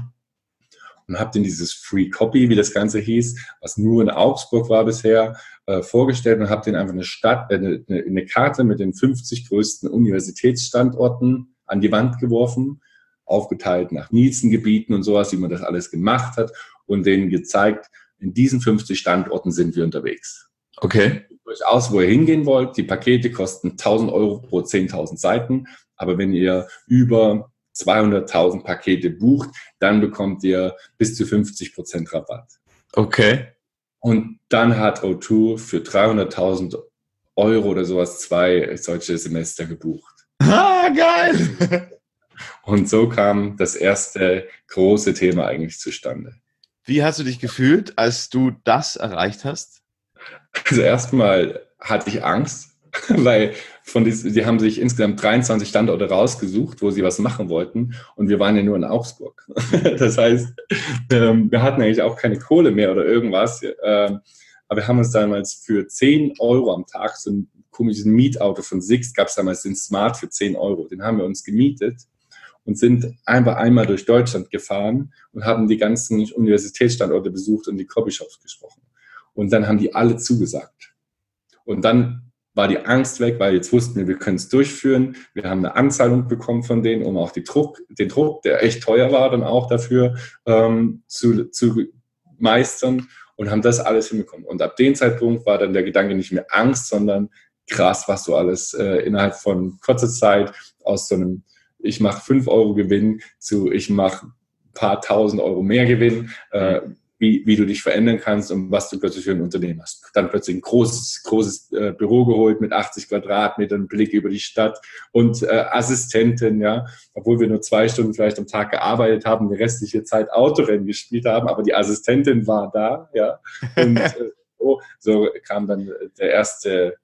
[SPEAKER 2] Und habe denen dieses Free Copy, wie das Ganze hieß, was nur in Augsburg war bisher, äh, vorgestellt und habe denen einfach eine Stadt, äh, eine, eine Karte mit den fünfzig größten Universitätsstandorten an die Wand geworfen, aufgeteilt nach Nilsengebieten und sowas, wie man das alles gemacht hat und denen gezeigt, in diesen fünfzig Standorten sind wir unterwegs.
[SPEAKER 1] Okay.
[SPEAKER 2] Durchaus, wo ihr hingehen wollt. Die Pakete kosten tausend Euro pro zehntausend Seiten. Aber wenn ihr über zweihunderttausend Pakete bucht, dann bekommt ihr bis zu fünfzig Prozent Rabatt.
[SPEAKER 1] Okay.
[SPEAKER 2] Und dann hat O zwei für dreihunderttausend Euro oder sowas zwei solche Semester gebucht.
[SPEAKER 1] Ah, geil!
[SPEAKER 2] Und so kam das erste große Thema eigentlich zustande.
[SPEAKER 1] Wie hast du dich gefühlt, als du das erreicht hast?
[SPEAKER 2] Also erstmal hatte ich Angst, weil von diesen, die haben sich insgesamt dreiundzwanzig Standorte rausgesucht, wo sie was machen wollten und wir waren ja nur in Augsburg. Das heißt, ähm, wir hatten eigentlich auch keine Kohle mehr oder irgendwas, ähm, aber wir haben uns damals für zehn Euro am Tag, so ein komisches Mietauto von Sixt gab es damals, den Smart für zehn Euro, den haben wir uns gemietet und sind einfach einmal durch Deutschland gefahren und haben die ganzen Universitätsstandorte besucht und die Copyshops gesprochen. Und dann haben die alle zugesagt. Und dann war die Angst weg, weil jetzt wussten wir, wir können es durchführen. Wir haben eine Anzahlung bekommen von denen, um auch die Druck, den Druck, der echt teuer war, dann auch dafür ähm, zu, zu meistern und haben das alles hinbekommen. Und ab dem Zeitpunkt war dann der Gedanke nicht mehr Angst, sondern krass, was du alles äh, innerhalb von kurzer Zeit aus so einem ich mache fünf Euro Gewinn zu ich mache ein paar tausend Euro mehr Gewinn, äh, Wie, wie du dich verändern kannst und was du plötzlich für ein Unternehmen hast. Dann plötzlich ein großes, großes äh, Büro geholt mit achtzig Quadratmetern, Blick über die Stadt und äh, Assistentin, ja, obwohl wir nur zwei Stunden vielleicht am Tag gearbeitet haben, die restliche Zeit Autorennen gespielt haben, aber die Assistentin war da, ja. Und äh, so, so kam dann der erste,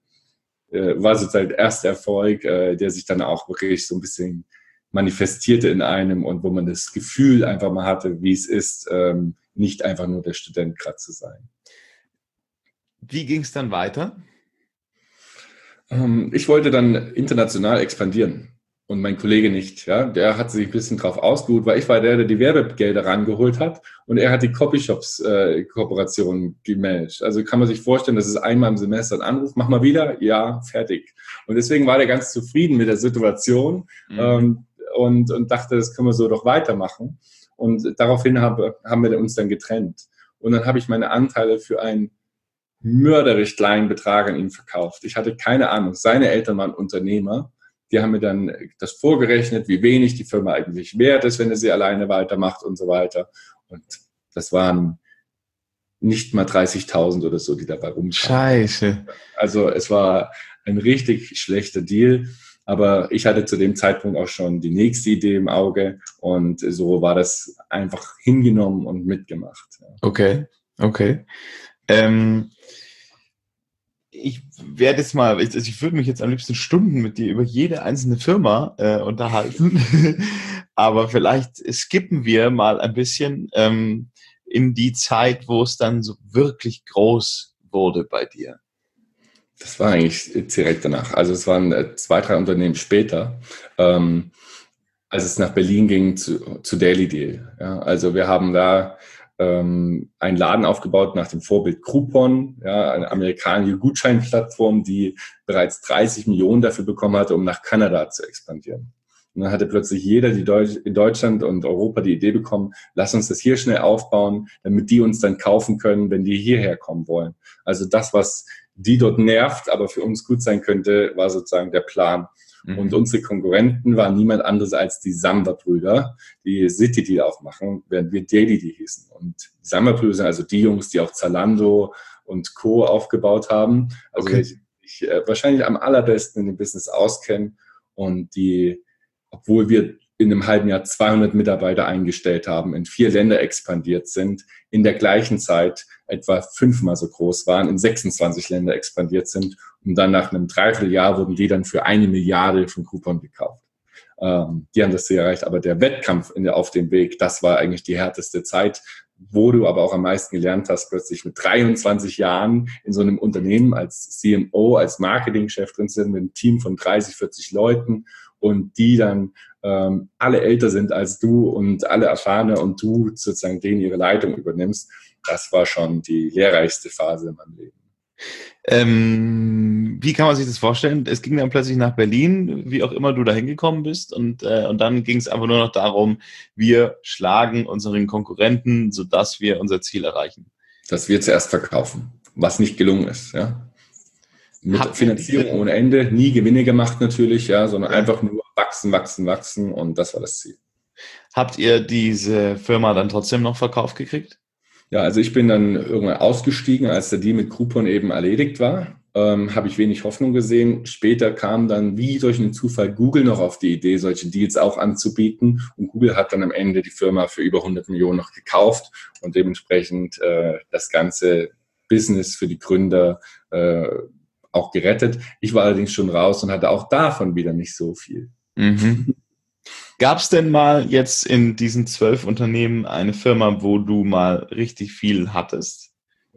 [SPEAKER 2] äh, war sozusagen der erste Erfolg, äh, der sich dann auch wirklich so ein bisschen manifestierte in einem und wo man das Gefühl einfach mal hatte, wie es ist, ähm, nicht einfach nur der Student gerade zu sein.
[SPEAKER 1] Wie ging es dann weiter?
[SPEAKER 2] Ähm, ich wollte dann international expandieren und mein Kollege nicht. Ja? Der hat sich ein bisschen drauf ausgeruht, weil ich war der, der die Werbegelder rangeholt hat und er hat die Copyshops-Kooperation äh, gemanagt. Also kann man sich vorstellen, das ist einmal im Semester ein Anruf, mach mal wieder, ja, fertig. Und deswegen war der ganz zufrieden mit der Situation. Mhm. Ähm, und, und dachte, das können wir so doch weitermachen. Und daraufhin habe, haben wir uns dann getrennt. Und dann habe ich meine Anteile für einen mörderisch kleinen Betrag an ihn verkauft. Ich hatte keine Ahnung. Seine Eltern waren Unternehmer. Die haben mir dann das vorgerechnet, wie wenig die Firma eigentlich wert ist, wenn er sie alleine weitermacht und so weiter. Und das waren nicht mal dreißigtausend oder so, die dabei rumkamen.
[SPEAKER 1] Scheiße.
[SPEAKER 2] Also es war ein richtig schlechter Deal. Aber ich hatte zu dem Zeitpunkt auch schon die nächste Idee im Auge und so war das einfach hingenommen und mitgemacht.
[SPEAKER 1] Okay, okay. Ähm, ich werde jetzt mal, ich, ich würde mich jetzt am liebsten Stunden mit dir über jede einzelne Firma äh, unterhalten, aber vielleicht skippen wir mal ein bisschen ähm, in die Zeit, wo es dann so wirklich groß wurde bei dir.
[SPEAKER 2] Das war eigentlich direkt danach. Also es waren zwei, drei Unternehmen später, ähm, als es nach Berlin ging zu, zu Daily Deal. Ja, also wir haben da ähm, einen Laden aufgebaut nach dem Vorbild Groupon, ja, eine amerikanische Gutscheinplattform, die bereits dreißig Millionen dafür bekommen hatte, um nach Kanada zu expandieren. Und dann hatte plötzlich jeder die Deutsch, in Deutschland und Europa die Idee bekommen, lass uns das hier schnell aufbauen, damit die uns dann kaufen können, wenn die hierher kommen wollen. Also das, was die dort nervt, aber für uns gut sein könnte, war sozusagen der Plan. Mhm. Und unsere Konkurrenten waren niemand anderes als die Samba-Brüder, die City Deal aufmachen, während wir Daily Deal hießen. Und die Samba-Brüder sind also die Jungs, die auch Zalando und Co. aufgebaut haben. Also okay. die sich äh, wahrscheinlich am allerbesten in dem Business auskennen und die, obwohl wir in einem halben Jahr zweihundert Mitarbeiter eingestellt haben, in vier Länder expandiert sind, in der gleichen Zeit etwa fünfmal so groß waren, in sechsundzwanzig Länder expandiert sind und dann nach einem Dreivierteljahr wurden die dann für eine Milliarde von Groupon gekauft. Ähm, die haben das sehr erreicht, aber der Wettkampf in der, auf dem Weg, das war eigentlich die härteste Zeit, wo du aber auch am meisten gelernt hast, plötzlich mit dreiundzwanzig Jahren in so einem Unternehmen als C M O, als Marketingchef drin sind, mit einem Team von dreißig, vierzig Leuten und die dann ähm, alle älter sind als du und alle erfahrener und du sozusagen denen ihre Leitung übernimmst. Das war schon die lehrreichste Phase in meinem Leben.
[SPEAKER 1] Ähm, wie kann man sich das vorstellen? Es ging dann plötzlich nach Berlin, wie auch immer du da hingekommen bist und, äh, und dann ging es einfach nur noch darum, wir schlagen unseren Konkurrenten, sodass wir unser Ziel erreichen.
[SPEAKER 2] Dass wir zuerst verkaufen, was nicht gelungen ist, ja. Mit Habt Finanzierung ohne Ende, nie Gewinne gemacht natürlich, ja, sondern ja. einfach nur wachsen, wachsen, wachsen und das war das Ziel.
[SPEAKER 1] Habt ihr diese Firma dann trotzdem noch verkauft gekriegt?
[SPEAKER 2] Ja, also ich bin dann irgendwann ausgestiegen, als der Deal mit Groupon eben erledigt war. Ähm, habe ich wenig Hoffnung gesehen. Später kam dann wie durch einen Zufall Google noch auf die Idee, solche Deals auch anzubieten. Und Google hat dann am Ende die Firma für über hundert Millionen noch gekauft und dementsprechend äh, das ganze Business für die Gründer äh, auch gerettet. Ich war allerdings schon raus und hatte auch davon wieder nicht so viel.
[SPEAKER 1] Mhm. Gab es denn mal jetzt in diesen zwölf Unternehmen eine Firma, wo du mal richtig viel hattest?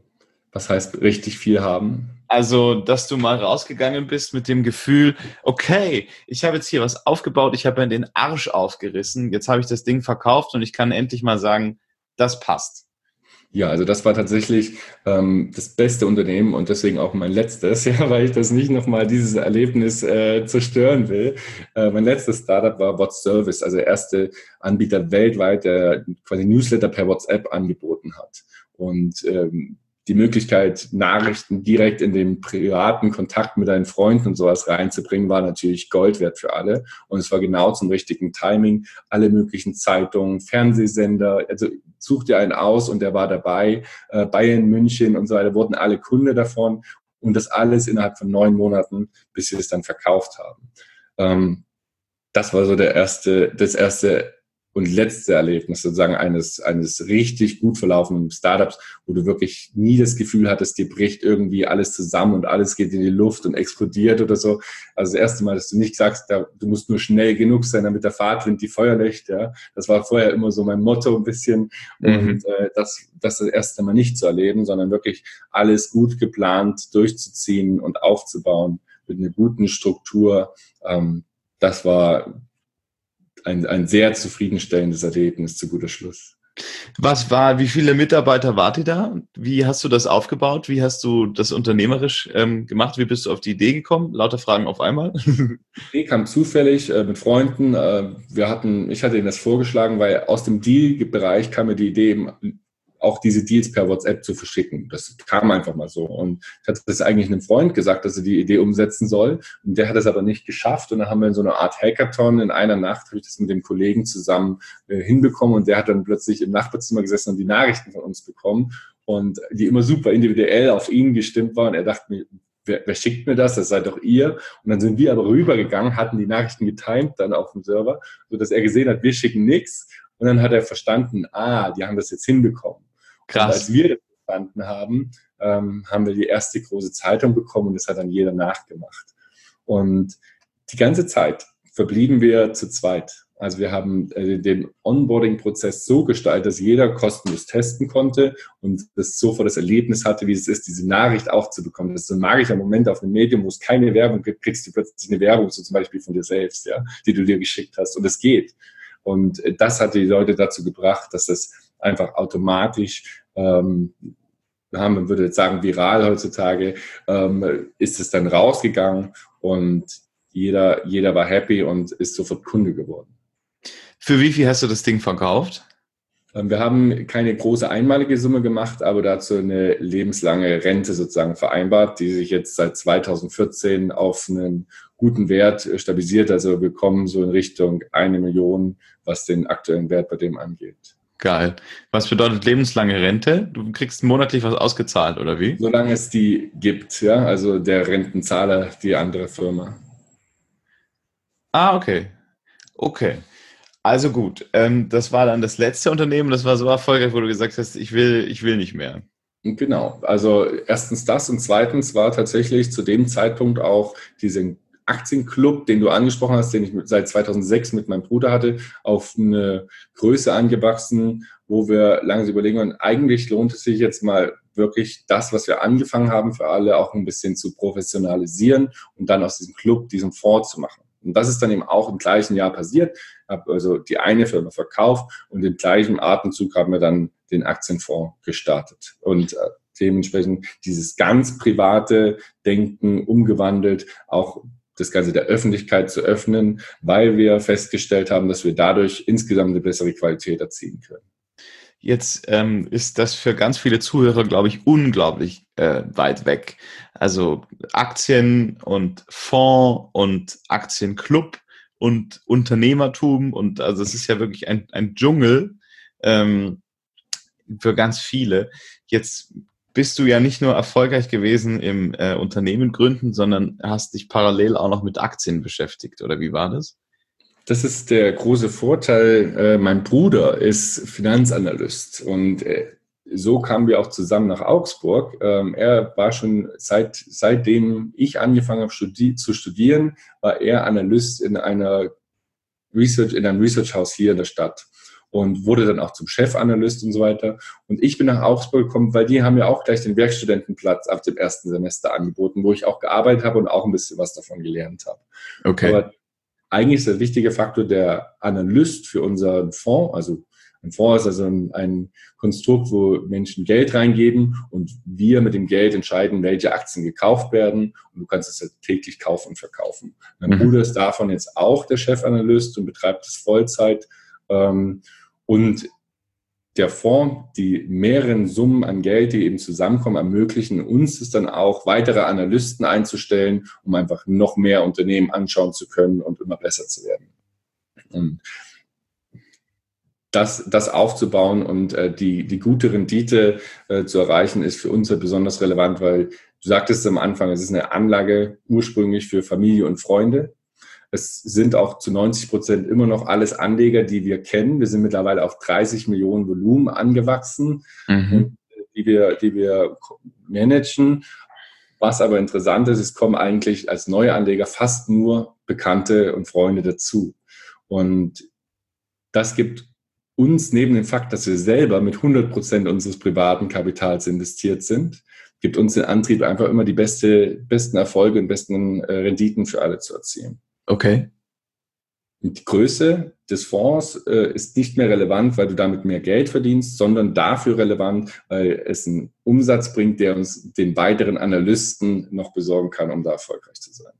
[SPEAKER 2] Was heißt richtig viel haben?
[SPEAKER 1] Also, dass du mal rausgegangen bist mit dem Gefühl, okay, ich habe jetzt hier was aufgebaut, ich habe mir den Arsch aufgerissen, jetzt habe ich das Ding verkauft und ich kann endlich mal sagen, das passt.
[SPEAKER 2] Ja, also das war tatsächlich ähm, das beste Unternehmen und deswegen auch mein letztes, ja, weil ich das nicht nochmal dieses Erlebnis äh, zerstören will. Äh, mein letztes Startup war WhatsService, also der erste Anbieter weltweit, der quasi Newsletter per WhatsApp angeboten hat. Und ähm, die Möglichkeit, Nachrichten direkt in den privaten Kontakt mit deinen Freunden und sowas reinzubringen, war natürlich Gold wert für alle. Und es war genau zum richtigen Timing. Alle möglichen Zeitungen, Fernsehsender, also such dir einen aus und der war dabei. Äh, Bayern, München und so weiter wurden alle Kunde davon. Und das alles innerhalb von neun Monaten, bis wir es dann verkauft haben. Ähm, das war so der erste, das erste und letzte Erlebnis sozusagen eines, eines richtig gut verlaufenden Startups, wo du wirklich nie das Gefühl hattest, dir bricht irgendwie alles zusammen und alles geht in die Luft und explodiert oder so. Also das erste Mal, dass du nicht sagst, da, du musst nur schnell genug sein, damit der Fahrtwind die Feuer löscht, ja. Das war vorher immer so mein Motto ein bisschen. Mhm. Und äh, das, das das erste Mal nicht zu erleben, sondern wirklich alles gut geplant durchzuziehen und aufzubauen mit einer guten Struktur. Ähm, das war Ein, ein sehr zufriedenstellendes Erlebnis zu guter Schluss.
[SPEAKER 1] Was war, wie viele Mitarbeiter wart ihr da? Wie hast du das aufgebaut? Wie hast du das unternehmerisch ähm, gemacht? Wie bist du auf die Idee gekommen? Lauter Fragen auf einmal.
[SPEAKER 2] Die Idee kam zufällig äh, mit Freunden. Äh, wir hatten, ich hatte ihnen das vorgeschlagen, weil aus dem Deal-Bereich kam mir die Idee, eben auch diese Deals per WhatsApp zu verschicken. Das kam einfach mal so. Und ich hatte das eigentlich einem Freund gesagt, dass er die Idee umsetzen soll. Und der hat es aber nicht geschafft. Und dann haben wir in so einer Art Hackathon in einer Nacht, habe ich das mit dem Kollegen zusammen äh, hinbekommen. Und der hat dann plötzlich im Nachbarzimmer gesessen und die Nachrichten von uns bekommen. Und die immer super individuell auf ihn gestimmt waren. Und er dachte mir, wer, wer schickt mir das? Das seid doch ihr. Und dann sind wir aber rübergegangen, hatten die Nachrichten getimed dann auf dem Server, sodass er gesehen hat, wir schicken nichts. Und dann hat er verstanden, ah, die haben das jetzt hinbekommen.
[SPEAKER 1] Krass.
[SPEAKER 2] Und als wir das verstanden haben, ähm, haben wir die erste große Zeitung bekommen und das hat dann jeder nachgemacht. Und die ganze Zeit verblieben wir zu zweit. Also wir haben äh, den Onboarding-Prozess so gestaltet, dass jeder kostenlos testen konnte und das sofort das Erlebnis hatte, wie es ist, diese Nachricht auch zu bekommen. Das ist so ein magischer Moment auf einem Medium, wo es keine Werbung gibt, kriegst du plötzlich eine Werbung, so zum Beispiel von dir selbst, ja, die du dir geschickt hast. Und es geht. Und äh, das hat die Leute dazu gebracht, dass das einfach automatisch, ähm, man würde jetzt sagen, viral heutzutage, ähm, ist es dann rausgegangen und jeder, jeder war happy und ist sofort Kunde geworden.
[SPEAKER 1] Für wie viel hast du das Ding verkauft?
[SPEAKER 2] Ähm, wir haben keine große einmalige Summe gemacht, aber dazu eine lebenslange Rente sozusagen vereinbart, die sich jetzt seit zweitausendvierzehn auf einen guten Wert stabilisiert. Also wir kommen so in Richtung eine Million, was den aktuellen Wert bei dem angeht.
[SPEAKER 1] Geil. Was bedeutet lebenslange Rente? Du kriegst monatlich was ausgezahlt, oder wie?
[SPEAKER 2] Solange es die gibt, ja, also der Rentenzahler, die andere Firma.
[SPEAKER 1] Ah, okay. Okay. Also gut. Ähm, das war dann das letzte Unternehmen. Das war so erfolgreich, wo du gesagt hast, ich will, ich will nicht mehr.
[SPEAKER 2] Genau. Also erstens das und zweitens war tatsächlich zu dem Zeitpunkt auch diesen Aktienclub, den du angesprochen hast, den ich seit zweitausendsechs mit meinem Bruder hatte, auf eine Größe angewachsen, wo wir langsam überlegen, und eigentlich lohnt es sich jetzt mal wirklich das, was wir angefangen haben, für alle auch ein bisschen zu professionalisieren und dann aus diesem Club diesen Fonds zu machen. Und das ist dann eben auch im gleichen Jahr passiert. Ich habe also die eine Firma verkauft und im gleichen Atemzug haben wir dann den Aktienfonds gestartet. Und dementsprechend dieses ganz private Denken umgewandelt, auch das Ganze der Öffentlichkeit zu öffnen, weil wir festgestellt haben, dass wir dadurch insgesamt eine bessere Qualität erzielen können.
[SPEAKER 1] Jetzt ähm, ist das für ganz viele Zuhörer, glaube ich, unglaublich äh, weit weg. Also Aktien und Fonds und Aktienclub und Unternehmertum und also es ist ja wirklich ein, ein Dschungel ähm, für ganz viele. Jetzt bist du ja nicht nur erfolgreich gewesen im äh, Unternehmen gründen, sondern hast dich parallel auch noch mit Aktien beschäftigt, oder wie war das?
[SPEAKER 2] Das ist der große Vorteil. Äh, mein Bruder ist Finanzanalyst und äh, so kamen wir auch zusammen nach Augsburg. Ähm, er war schon seit seitdem ich angefangen habe studi- zu studieren, war er Analyst in einer Research in einem Research-Haus hier in der Stadt und wurde dann auch zum Chefanalyst und so weiter. Und ich bin nach Augsburg gekommen, weil die haben ja auch gleich den Werkstudentenplatz ab dem ersten Semester angeboten, wo ich auch gearbeitet habe und auch ein bisschen was davon gelernt habe.
[SPEAKER 1] Okay.
[SPEAKER 2] Aber eigentlich ist der wichtige Faktor der Analyst für unseren Fonds. Also ein Fonds ist also ein, ein Konstrukt, wo Menschen Geld reingeben und wir mit dem Geld entscheiden, welche Aktien gekauft werden. Und du kannst es ja täglich kaufen und verkaufen. Mein mhm. Bruder ist davon jetzt auch der Chefanalyst und betreibt es Vollzeit. Und der Fonds, die mehreren Summen an Geld, die eben zusammenkommen, ermöglichen uns es dann auch, weitere Analysten einzustellen, um einfach noch mehr Unternehmen anschauen zu können und immer besser zu werden. Und das, das aufzubauen und äh, die, die gute Rendite äh, zu erreichen, ist für uns halt besonders relevant, weil du sagtest am Anfang, es ist eine Anlage ursprünglich für Familie und Freunde. Es sind auch zu neunzig Prozent immer noch alles Anleger, die wir kennen. Wir sind mittlerweile auf dreißig Millionen Volumen angewachsen, mhm. und die wir, die wir managen. Was aber interessant ist, es kommen eigentlich als neue Anleger fast nur Bekannte und Freunde dazu. Und das gibt uns neben dem Fakt, dass wir selber mit hundert Prozent unseres privaten Kapitals investiert sind, gibt uns den Antrieb, einfach immer die beste, besten Erfolge und besten äh, Renditen für alle zu erzielen.
[SPEAKER 1] Okay.
[SPEAKER 2] die Größe des Fonds äh, ist nicht mehr relevant, weil du damit mehr Geld verdienst, sondern dafür relevant, weil es einen Umsatz bringt, der uns den weiteren Analysten noch besorgen kann, um da erfolgreich zu sein.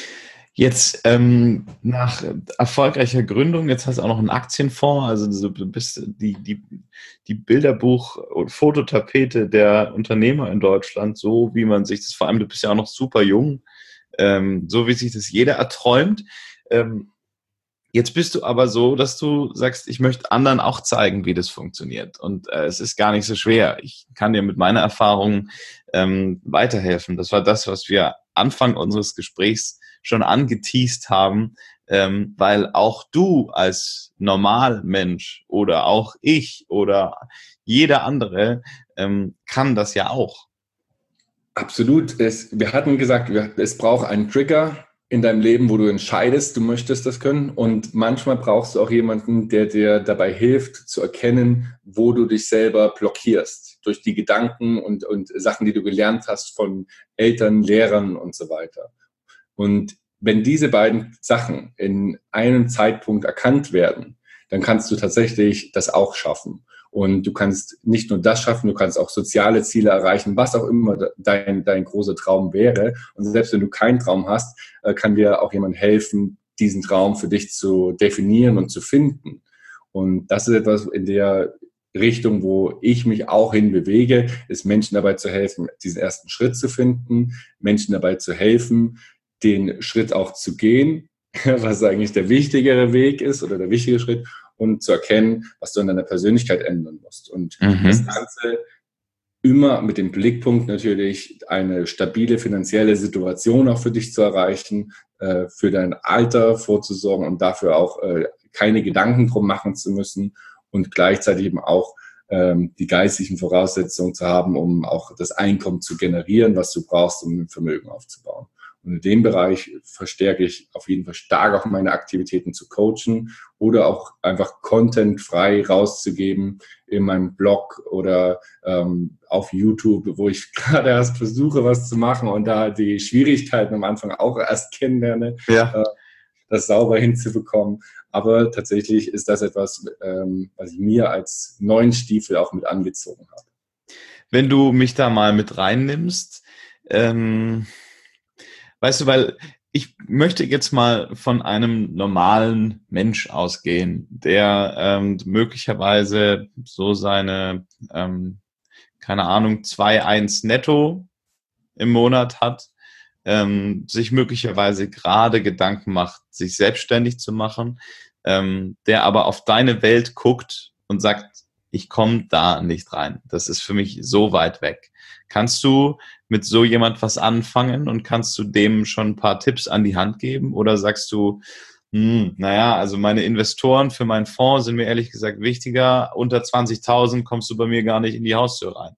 [SPEAKER 1] Jetzt ähm, nach erfolgreicher Gründung, jetzt hast du auch noch einen Aktienfonds, also du bist die, die, die Bilderbuch- und Fototapete der Unternehmer in Deutschland, so wie man sich das, vor allem du bist ja auch noch super jung, ähm, so wie sich das jeder erträumt. Ähm, Jetzt bist du aber so, dass du sagst, ich möchte anderen auch zeigen, wie das funktioniert. Und äh, es ist gar nicht so schwer. Ich kann dir mit meiner Erfahrung ähm, weiterhelfen. Das war das, was wir Anfang unseres Gesprächs schon angeteast haben, ähm, weil auch du als Normalmensch oder auch ich oder jeder andere ähm, kann das ja auch.
[SPEAKER 2] Absolut. Es, wir hatten gesagt, es braucht einen Trigger in deinem Leben, wo du entscheidest, du möchtest das können. Und manchmal brauchst du auch jemanden, der dir dabei hilft, zu erkennen, wo du dich selber blockierst. Durch die Gedanken und, und Sachen, die du gelernt hast von Eltern, Lehrern und so weiter. Und wenn diese beiden Sachen in einem Zeitpunkt erkannt werden, dann kannst du tatsächlich das auch schaffen. Und du kannst nicht nur das schaffen, du kannst auch soziale Ziele erreichen, was auch immer dein, dein großer Traum wäre. Und selbst wenn du keinen Traum hast, kann dir auch jemand helfen, diesen Traum für dich zu definieren und zu finden. Und das ist etwas in der Richtung, wo ich mich auch hin bewege, ist Menschen dabei zu helfen, diesen ersten Schritt zu finden, Menschen dabei zu helfen, den Schritt auch zu gehen, was eigentlich der wichtigere Weg ist oder der wichtige Schritt, und zu erkennen, was du an deiner Persönlichkeit ändern musst. Und mhm. das Ganze immer mit dem Blickpunkt natürlich, eine stabile finanzielle Situation auch für dich zu erreichen, äh, für dein Alter vorzusorgen und dafür auch äh, keine Gedanken drum machen zu müssen und gleichzeitig eben auch ähm, die geistigen Voraussetzungen zu haben, um auch das Einkommen zu generieren, was du brauchst, um ein Vermögen aufzubauen. Und in dem Bereich verstärke ich auf jeden Fall stark auch meine Aktivitäten zu coachen oder auch einfach Content frei rauszugeben in meinem Blog oder ähm, auf YouTube, wo ich gerade erst versuche, was zu machen und da die Schwierigkeiten am Anfang auch erst kennenlerne, ja. äh, das sauber hinzubekommen. Aber tatsächlich ist das etwas, ähm, was ich mir als neuen Stiefel auch mit angezogen habe.
[SPEAKER 1] Wenn du mich da mal mit reinnimmst, ähm weißt du, weil ich möchte jetzt mal von einem normalen Mensch ausgehen, der ähm, möglicherweise so seine, ähm, keine Ahnung, zwei Komma eins netto im Monat hat, ähm, sich möglicherweise gerade Gedanken macht, sich selbstständig zu machen, ähm, der aber auf deine Welt guckt und sagt, ich komme da nicht rein. Das ist für mich so weit weg. Kannst du mit so jemand was anfangen und kannst du dem schon ein paar Tipps an die Hand geben? Oder sagst du, hm, naja, also meine Investoren für meinen Fonds sind mir ehrlich gesagt wichtiger. Unter zwanzigtausend kommst du bei mir gar nicht in die Haustür rein.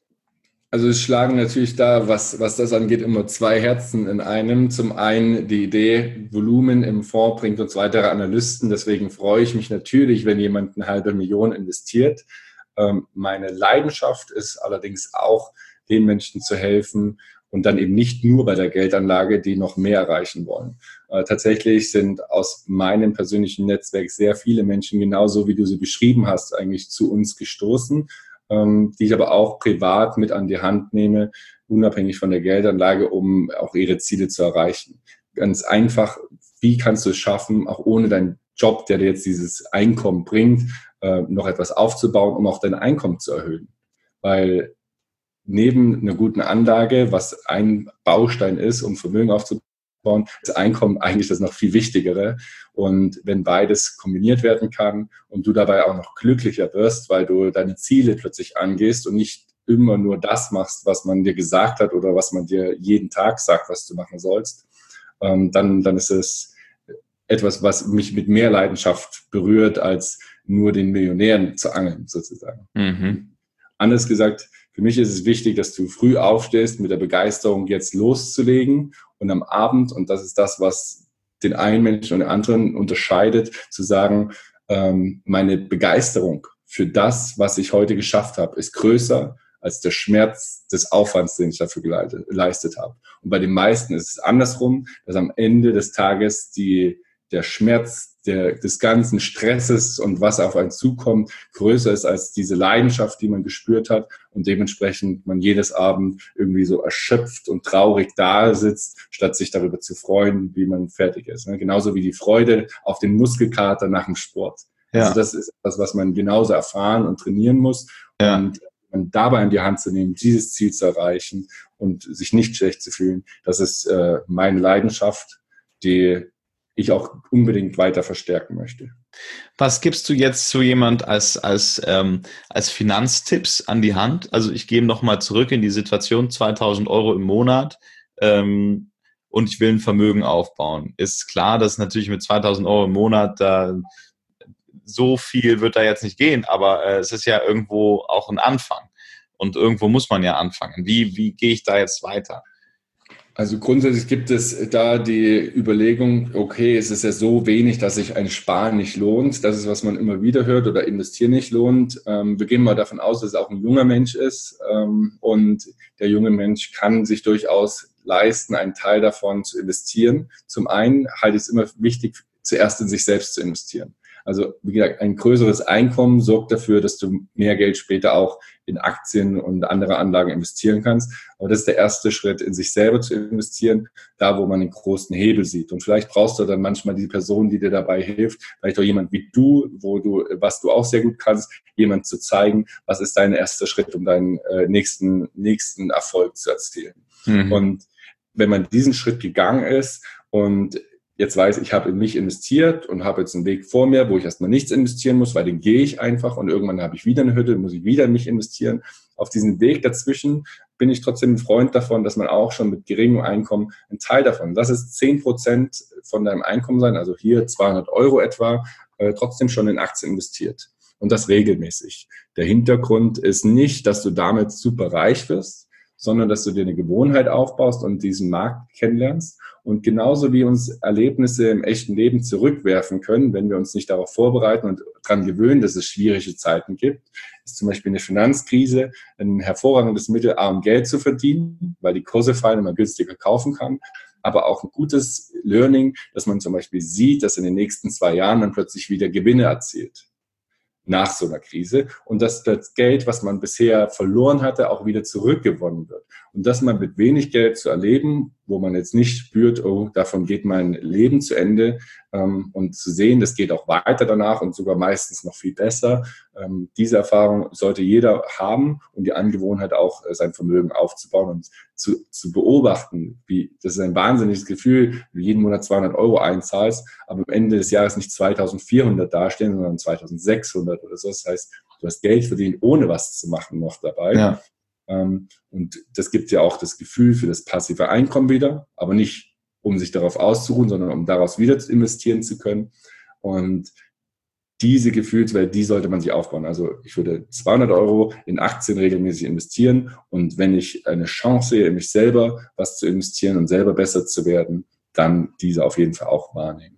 [SPEAKER 2] Also es schlagen natürlich da, was, was das angeht, immer zwei Herzen in einem. Zum einen die Idee, Volumen im Fonds bringt uns weitere Analysten. Deswegen freue ich mich natürlich, wenn jemand eine halbe Million investiert. Ähm, meine Leidenschaft ist allerdings auch, den Menschen zu helfen und dann eben nicht nur bei der Geldanlage, die noch mehr erreichen wollen. Äh, tatsächlich sind aus meinem persönlichen Netzwerk sehr viele Menschen, genauso wie du sie beschrieben hast, eigentlich zu uns gestoßen, ähm, die ich aber auch privat mit an die Hand nehme, unabhängig von der Geldanlage, um auch ihre Ziele zu erreichen. Ganz einfach, wie kannst du es schaffen, auch ohne deinen Job, der dir jetzt dieses Einkommen bringt, äh, noch etwas aufzubauen, um auch dein Einkommen zu erhöhen? Weil neben einer guten Anlage, was ein Baustein ist, um Vermögen aufzubauen, ist Einkommen eigentlich das noch viel Wichtigere. Und wenn beides kombiniert werden kann und du dabei auch noch glücklicher wirst, weil du deine Ziele plötzlich angehst und nicht immer nur das machst, was man dir gesagt hat oder was man dir jeden Tag sagt, was du machen sollst, ähm, dann, dann ist es etwas, was mich mit mehr Leidenschaft berührt, als nur den Millionären zu angeln, sozusagen. Mhm. Anders gesagt, für mich ist es wichtig, dass du früh aufstehst, mit der Begeisterung jetzt loszulegen und am Abend, und das ist das, was den einen Menschen und den anderen unterscheidet, zu sagen, ähm, meine Begeisterung für das, was ich heute geschafft habe, ist größer als der Schmerz des Aufwands, den ich dafür geleistet habe. Und bei den meisten ist es andersrum, dass am Ende des Tages die, der Schmerz der, des ganzen Stresses und was auf einen zukommt, größer ist als diese Leidenschaft, die man gespürt hat und dementsprechend man jedes Abend irgendwie so erschöpft und traurig da sitzt, statt sich darüber zu freuen, wie man fertig ist. Genauso wie die Freude auf den Muskelkater nach dem Sport. Ja. Also das ist das, was man genauso erfahren und trainieren muss. Ja. Und man dabei in die Hand zu nehmen, dieses Ziel zu erreichen und sich nicht schlecht zu fühlen, das ist äh, meine Leidenschaft, die ich auch unbedingt weiter verstärken möchte.
[SPEAKER 1] Was gibst du jetzt zu jemand als als ähm, als Finanztipps an die Hand? Also ich gehe nochmal zurück in die Situation, zweitausend Euro im Monat ähm, und ich will ein Vermögen aufbauen. Ist klar, dass natürlich mit zweitausend Euro im Monat da so viel wird da jetzt nicht gehen, aber äh, es ist ja irgendwo auch ein Anfang und irgendwo muss man ja anfangen. Wie, wie gehe ich da jetzt weiter?
[SPEAKER 2] Also grundsätzlich gibt es da die Überlegung, okay, es ist ja so wenig, dass sich ein Sparen nicht lohnt. Das ist, was man immer wieder hört, oder investieren nicht lohnt. Ähm, wir gehen mal davon aus, dass es auch ein junger Mensch ist ähm, und der junge Mensch kann sich durchaus leisten, einen Teil davon zu investieren. Zum einen halte ich es immer wichtig, zuerst in sich selbst zu investieren. Also wie gesagt, ein größeres Einkommen sorgt dafür, dass du mehr Geld später auch in Aktien und andere Anlagen investieren kannst. Aber das ist der erste Schritt, in sich selber zu investieren, da wo man den großen Hebel sieht. Und vielleicht brauchst du dann manchmal die Person, die dir dabei hilft, vielleicht auch jemand wie du, wo du, was du auch sehr gut kannst, jemand zu zeigen, was ist dein erster Schritt, um deinen äh, nächsten, nächsten Erfolg zu erzielen. Mhm. Und wenn man diesen Schritt gegangen ist und jetzt weiß ich, habe in mich investiert und habe jetzt einen Weg vor mir, wo ich erstmal nichts investieren muss, weil den gehe ich einfach und irgendwann habe ich wieder eine Hütte, muss ich wieder in mich investieren. Auf diesen Weg dazwischen bin ich trotzdem ein Freund davon, dass man auch schon mit geringem Einkommen einen Teil davon, das ist zehn Prozent von deinem Einkommen sein, also hier zweihundert Euro etwa, äh, trotzdem schon in Aktien investiert. Und das regelmäßig. Der Hintergrund ist nicht, dass du damit super reich wirst, sondern dass du dir eine Gewohnheit aufbaust und diesen Markt kennenlernst. Und genauso wie uns Erlebnisse im echten Leben zurückwerfen können, wenn wir uns nicht darauf vorbereiten und daran gewöhnen, dass es schwierige Zeiten gibt, ist zum Beispiel eine Finanzkrise ein hervorragendes Mittel, A, um Geld zu verdienen, weil die Kurse fallen und man günstiger kaufen kann, aber auch ein gutes Learning, dass man zum Beispiel sieht, dass in den nächsten zwei Jahren man plötzlich wieder Gewinne erzielt nach so einer Krise und dass das Geld, was man bisher verloren hatte, auch wieder zurückgewonnen wird. Und das mal mit wenig Geld zu erleben, wo man jetzt nicht spürt, oh, davon geht mein Leben zu Ende, ähm, und zu sehen, das geht auch weiter danach und sogar meistens noch viel besser. Ähm, diese Erfahrung sollte jeder haben und die Angewohnheit auch, äh, sein Vermögen aufzubauen und zu, zu beobachten. Wie, das ist ein wahnsinniges Gefühl, wenn du jeden Monat zweihundert Euro einzahlst, aber am Ende des Jahres nicht zweitausendvierhundert dastehen, sondern zweitausendsechshundert oder so. Das heißt, du hast Geld verdient, ohne was zu machen noch dabei. Ja. Ähm, und das gibt ja auch das Gefühl für das passive Einkommen wieder, aber nicht, um sich darauf auszuruhen, sondern um daraus wieder investieren zu können. Und diese Gefühlswelt, die sollte man sich aufbauen. Also ich würde zweihundert Euro in Aktien regelmäßig investieren und wenn ich eine Chance sehe, in mich selber was zu investieren und selber besser zu werden, dann diese auf jeden Fall auch wahrnehmen.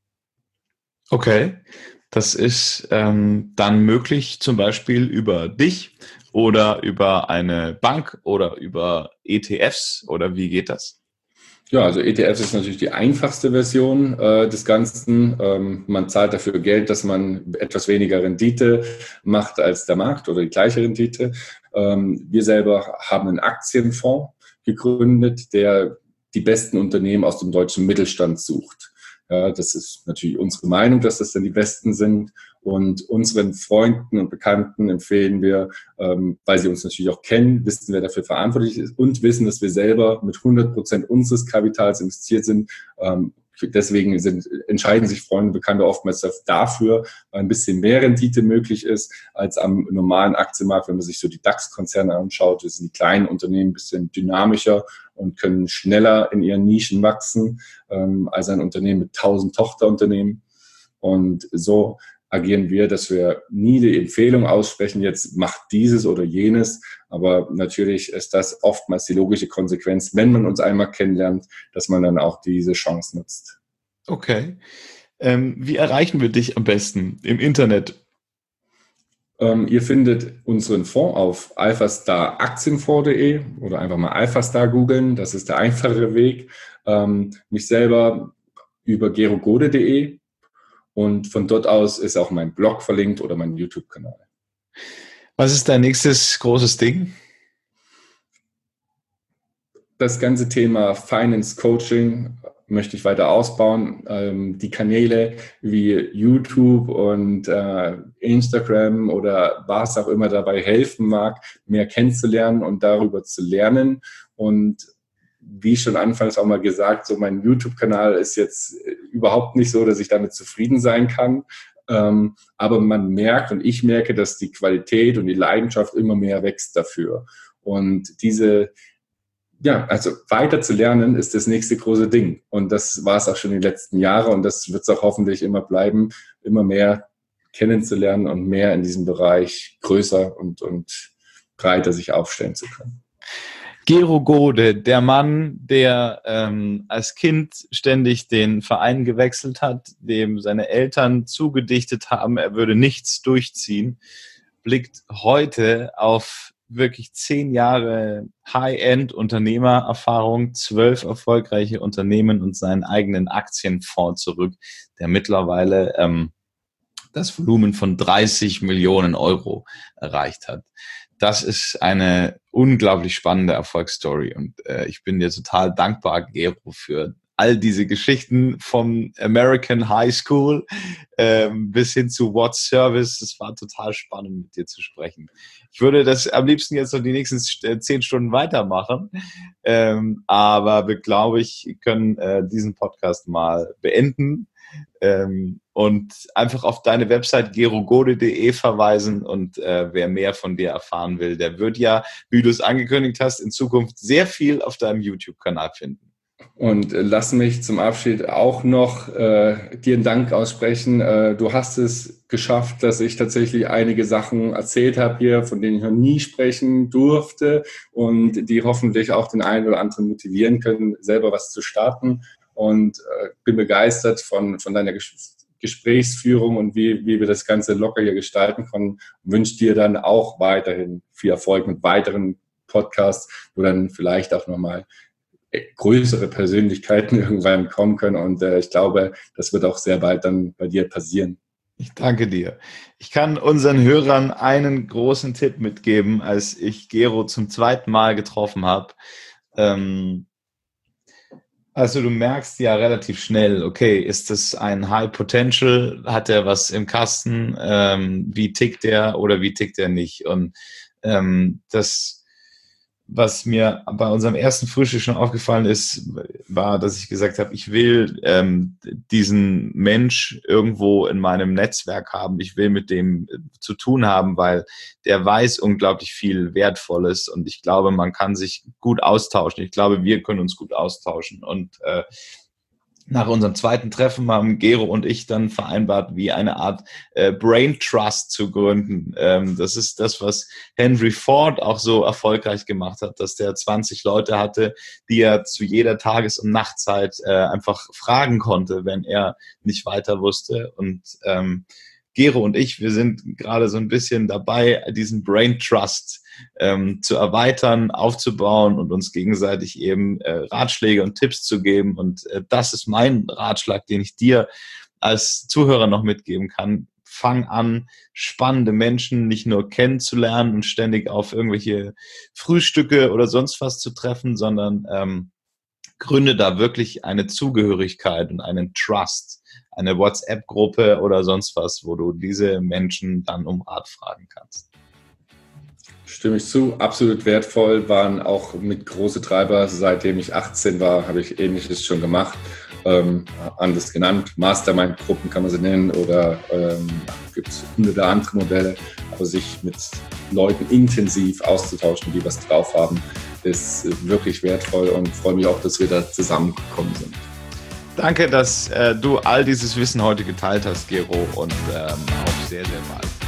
[SPEAKER 1] Okay, das ist ähm, dann möglich zum Beispiel über dich oder über eine Bank oder über E T Fs oder wie geht das?
[SPEAKER 2] Ja, also E T Fs ist natürlich die einfachste Version äh, des Ganzen. Ähm, man zahlt dafür Geld, dass man etwas weniger Rendite macht als der Markt oder die gleiche Rendite. Ähm, wir selber haben einen Aktienfonds gegründet, der die besten Unternehmen aus dem deutschen Mittelstand sucht. Ja, das ist natürlich unsere Meinung, dass das dann die besten sind. Und unseren Freunden und Bekannten empfehlen wir, ähm, weil sie uns natürlich auch kennen, wissen, wer dafür verantwortlich ist und wissen, dass wir selber mit hundert Prozent unseres Kapitals investiert sind. Ähm, deswegen sind, entscheiden sich Freunde und Bekannte oftmals dafür, weil ein bisschen mehr Rendite möglich ist als am normalen Aktienmarkt. Wenn man sich so die DAX-Konzerne anschaut, sind die kleinen Unternehmen ein bisschen dynamischer und können schneller in ihren Nischen wachsen ähm, als ein Unternehmen mit tausend Tochterunternehmen. Und so agieren wir, dass wir nie die Empfehlung aussprechen, jetzt macht dieses oder jenes. Aber natürlich ist das oftmals die logische Konsequenz, wenn man uns einmal kennenlernt, dass man dann auch diese Chance nutzt.
[SPEAKER 1] Okay. Ähm, wie erreichen wir dich am besten im Internet?
[SPEAKER 2] Ähm, ihr findet unseren Fonds auf alphastar aktienfonds punkt de oder einfach mal Alphastar googeln. Das ist der einfachere Weg. Ähm, mich selber über gerogode punkt de und von dort aus ist auch mein Blog verlinkt oder mein YouTube-Kanal.
[SPEAKER 1] Was ist dein nächstes großes Ding?
[SPEAKER 2] Das ganze Thema Finance Coaching möchte ich weiter ausbauen. Ähm, die Kanäle wie YouTube und äh, Instagram oder was auch immer dabei helfen mag, mehr kennenzulernen und darüber zu lernen. Und wie schon anfangs auch mal gesagt, so mein YouTube-Kanal ist jetzt überhaupt nicht so, dass ich damit zufrieden sein kann. Ähm, aber man merkt und ich merke, dass die Qualität und die Leidenschaft immer mehr wächst dafür. Und diese Ja, also weiter zu lernen ist das nächste große Ding. Und das war es auch schon die letzten Jahre und das wird es auch hoffentlich immer bleiben, immer mehr kennenzulernen und mehr in diesem Bereich größer und, und breiter sich aufstellen zu können.
[SPEAKER 1] Gerogode, der Mann, der ähm, als Kind ständig den Verein gewechselt hat, dem seine Eltern zugedichtet haben, er würde nichts durchziehen, blickt heute auf wirklich zehn Jahre High-End-Unternehmererfahrung, zwölf erfolgreiche Unternehmen und seinen eigenen Aktienfonds zurück, der mittlerweile ähm, das Volumen von dreißig Millionen Euro erreicht hat. Das ist eine unglaublich spannende Erfolgsstory und äh, ich bin dir total dankbar, Gero, für all diese Geschichten vom American High School ähm, bis hin zu What Service. Es war total spannend, mit dir zu sprechen. Ich würde das am liebsten jetzt noch die nächsten zehn Stunden weitermachen, ähm, aber wir, glaube ich, können äh, diesen Podcast mal beenden ähm, und einfach auf deine Website gerogode punkt de verweisen und äh, wer mehr von dir erfahren will, der wird ja, wie du es angekündigt hast, in Zukunft sehr viel auf deinem YouTube-Kanal finden.
[SPEAKER 2] Und äh, lass mich zum Abschied auch noch äh, dir einen Dank aussprechen. Äh, du hast es geschafft, dass ich tatsächlich einige Sachen erzählt habe hier, von denen ich noch nie sprechen durfte und die hoffentlich auch den einen oder anderen motivieren können, selber was zu starten. Und äh, bin begeistert von, von deiner Ges- Gesprächsführung und wie, wie wir das Ganze locker hier gestalten können. Und wünsche dir dann auch weiterhin viel Erfolg mit weiteren Podcasts, wo dann vielleicht auch nochmal größere Persönlichkeiten irgendwann kommen können und äh, ich glaube, das wird auch sehr bald dann bei dir passieren.
[SPEAKER 1] Ich danke dir. Ich kann unseren Hörern einen großen Tipp mitgeben, als ich Gero zum zweiten Mal getroffen habe. Ähm, also du merkst ja relativ schnell, okay, ist das ein High Potential, hat er was im Kasten, ähm, wie tickt der oder wie tickt er nicht? Und ähm, das was mir bei unserem ersten Frühstück schon aufgefallen ist, war, dass ich gesagt habe, ich will ähm, diesen Mensch irgendwo in meinem Netzwerk haben. Ich will mit dem zu tun haben, weil der weiß unglaublich viel Wertvolles und ich glaube, man kann sich gut austauschen. Ich glaube, wir können uns gut austauschen und äh, nach unserem zweiten Treffen haben Gero und ich dann vereinbart, wie eine Art äh, Brain Trust zu gründen. Ähm, das ist das, was Henry Ford auch so erfolgreich gemacht hat, dass der zwanzig Leute hatte, die er zu jeder Tages- und Nachtzeit äh, einfach fragen konnte, wenn er nicht weiter wusste. Und ähm, Gero und ich, wir sind gerade so ein bisschen dabei, diesen Brain Trust ähm, zu erweitern, aufzubauen und uns gegenseitig eben äh, Ratschläge und Tipps zu geben. Und äh, das ist mein Ratschlag, den ich dir als Zuhörer noch mitgeben kann. Fang an, spannende Menschen nicht nur kennenzulernen und ständig auf irgendwelche Frühstücke oder sonst was zu treffen, sondern ähm, gründe da wirklich eine Zugehörigkeit und einen Trust, eine WhatsApp-Gruppe oder sonst was, wo du diese Menschen dann um Rat fragen kannst.
[SPEAKER 2] Stimme ich zu, absolut wertvoll, waren auch mit große Treiber. Seitdem ich achtzehn war, habe ich Ähnliches schon gemacht. Ähm, anders genannt, Mastermind-Gruppen kann man sie nennen oder ähm, gibt es hunderte andere Modelle. Aber sich mit Leuten intensiv auszutauschen, die was drauf haben, ist wirklich wertvoll und freue mich auch, dass wir da zusammengekommen sind.
[SPEAKER 1] Danke, dass äh, du all dieses Wissen heute geteilt hast, Gero, und ähm, auf sehr, sehr bald.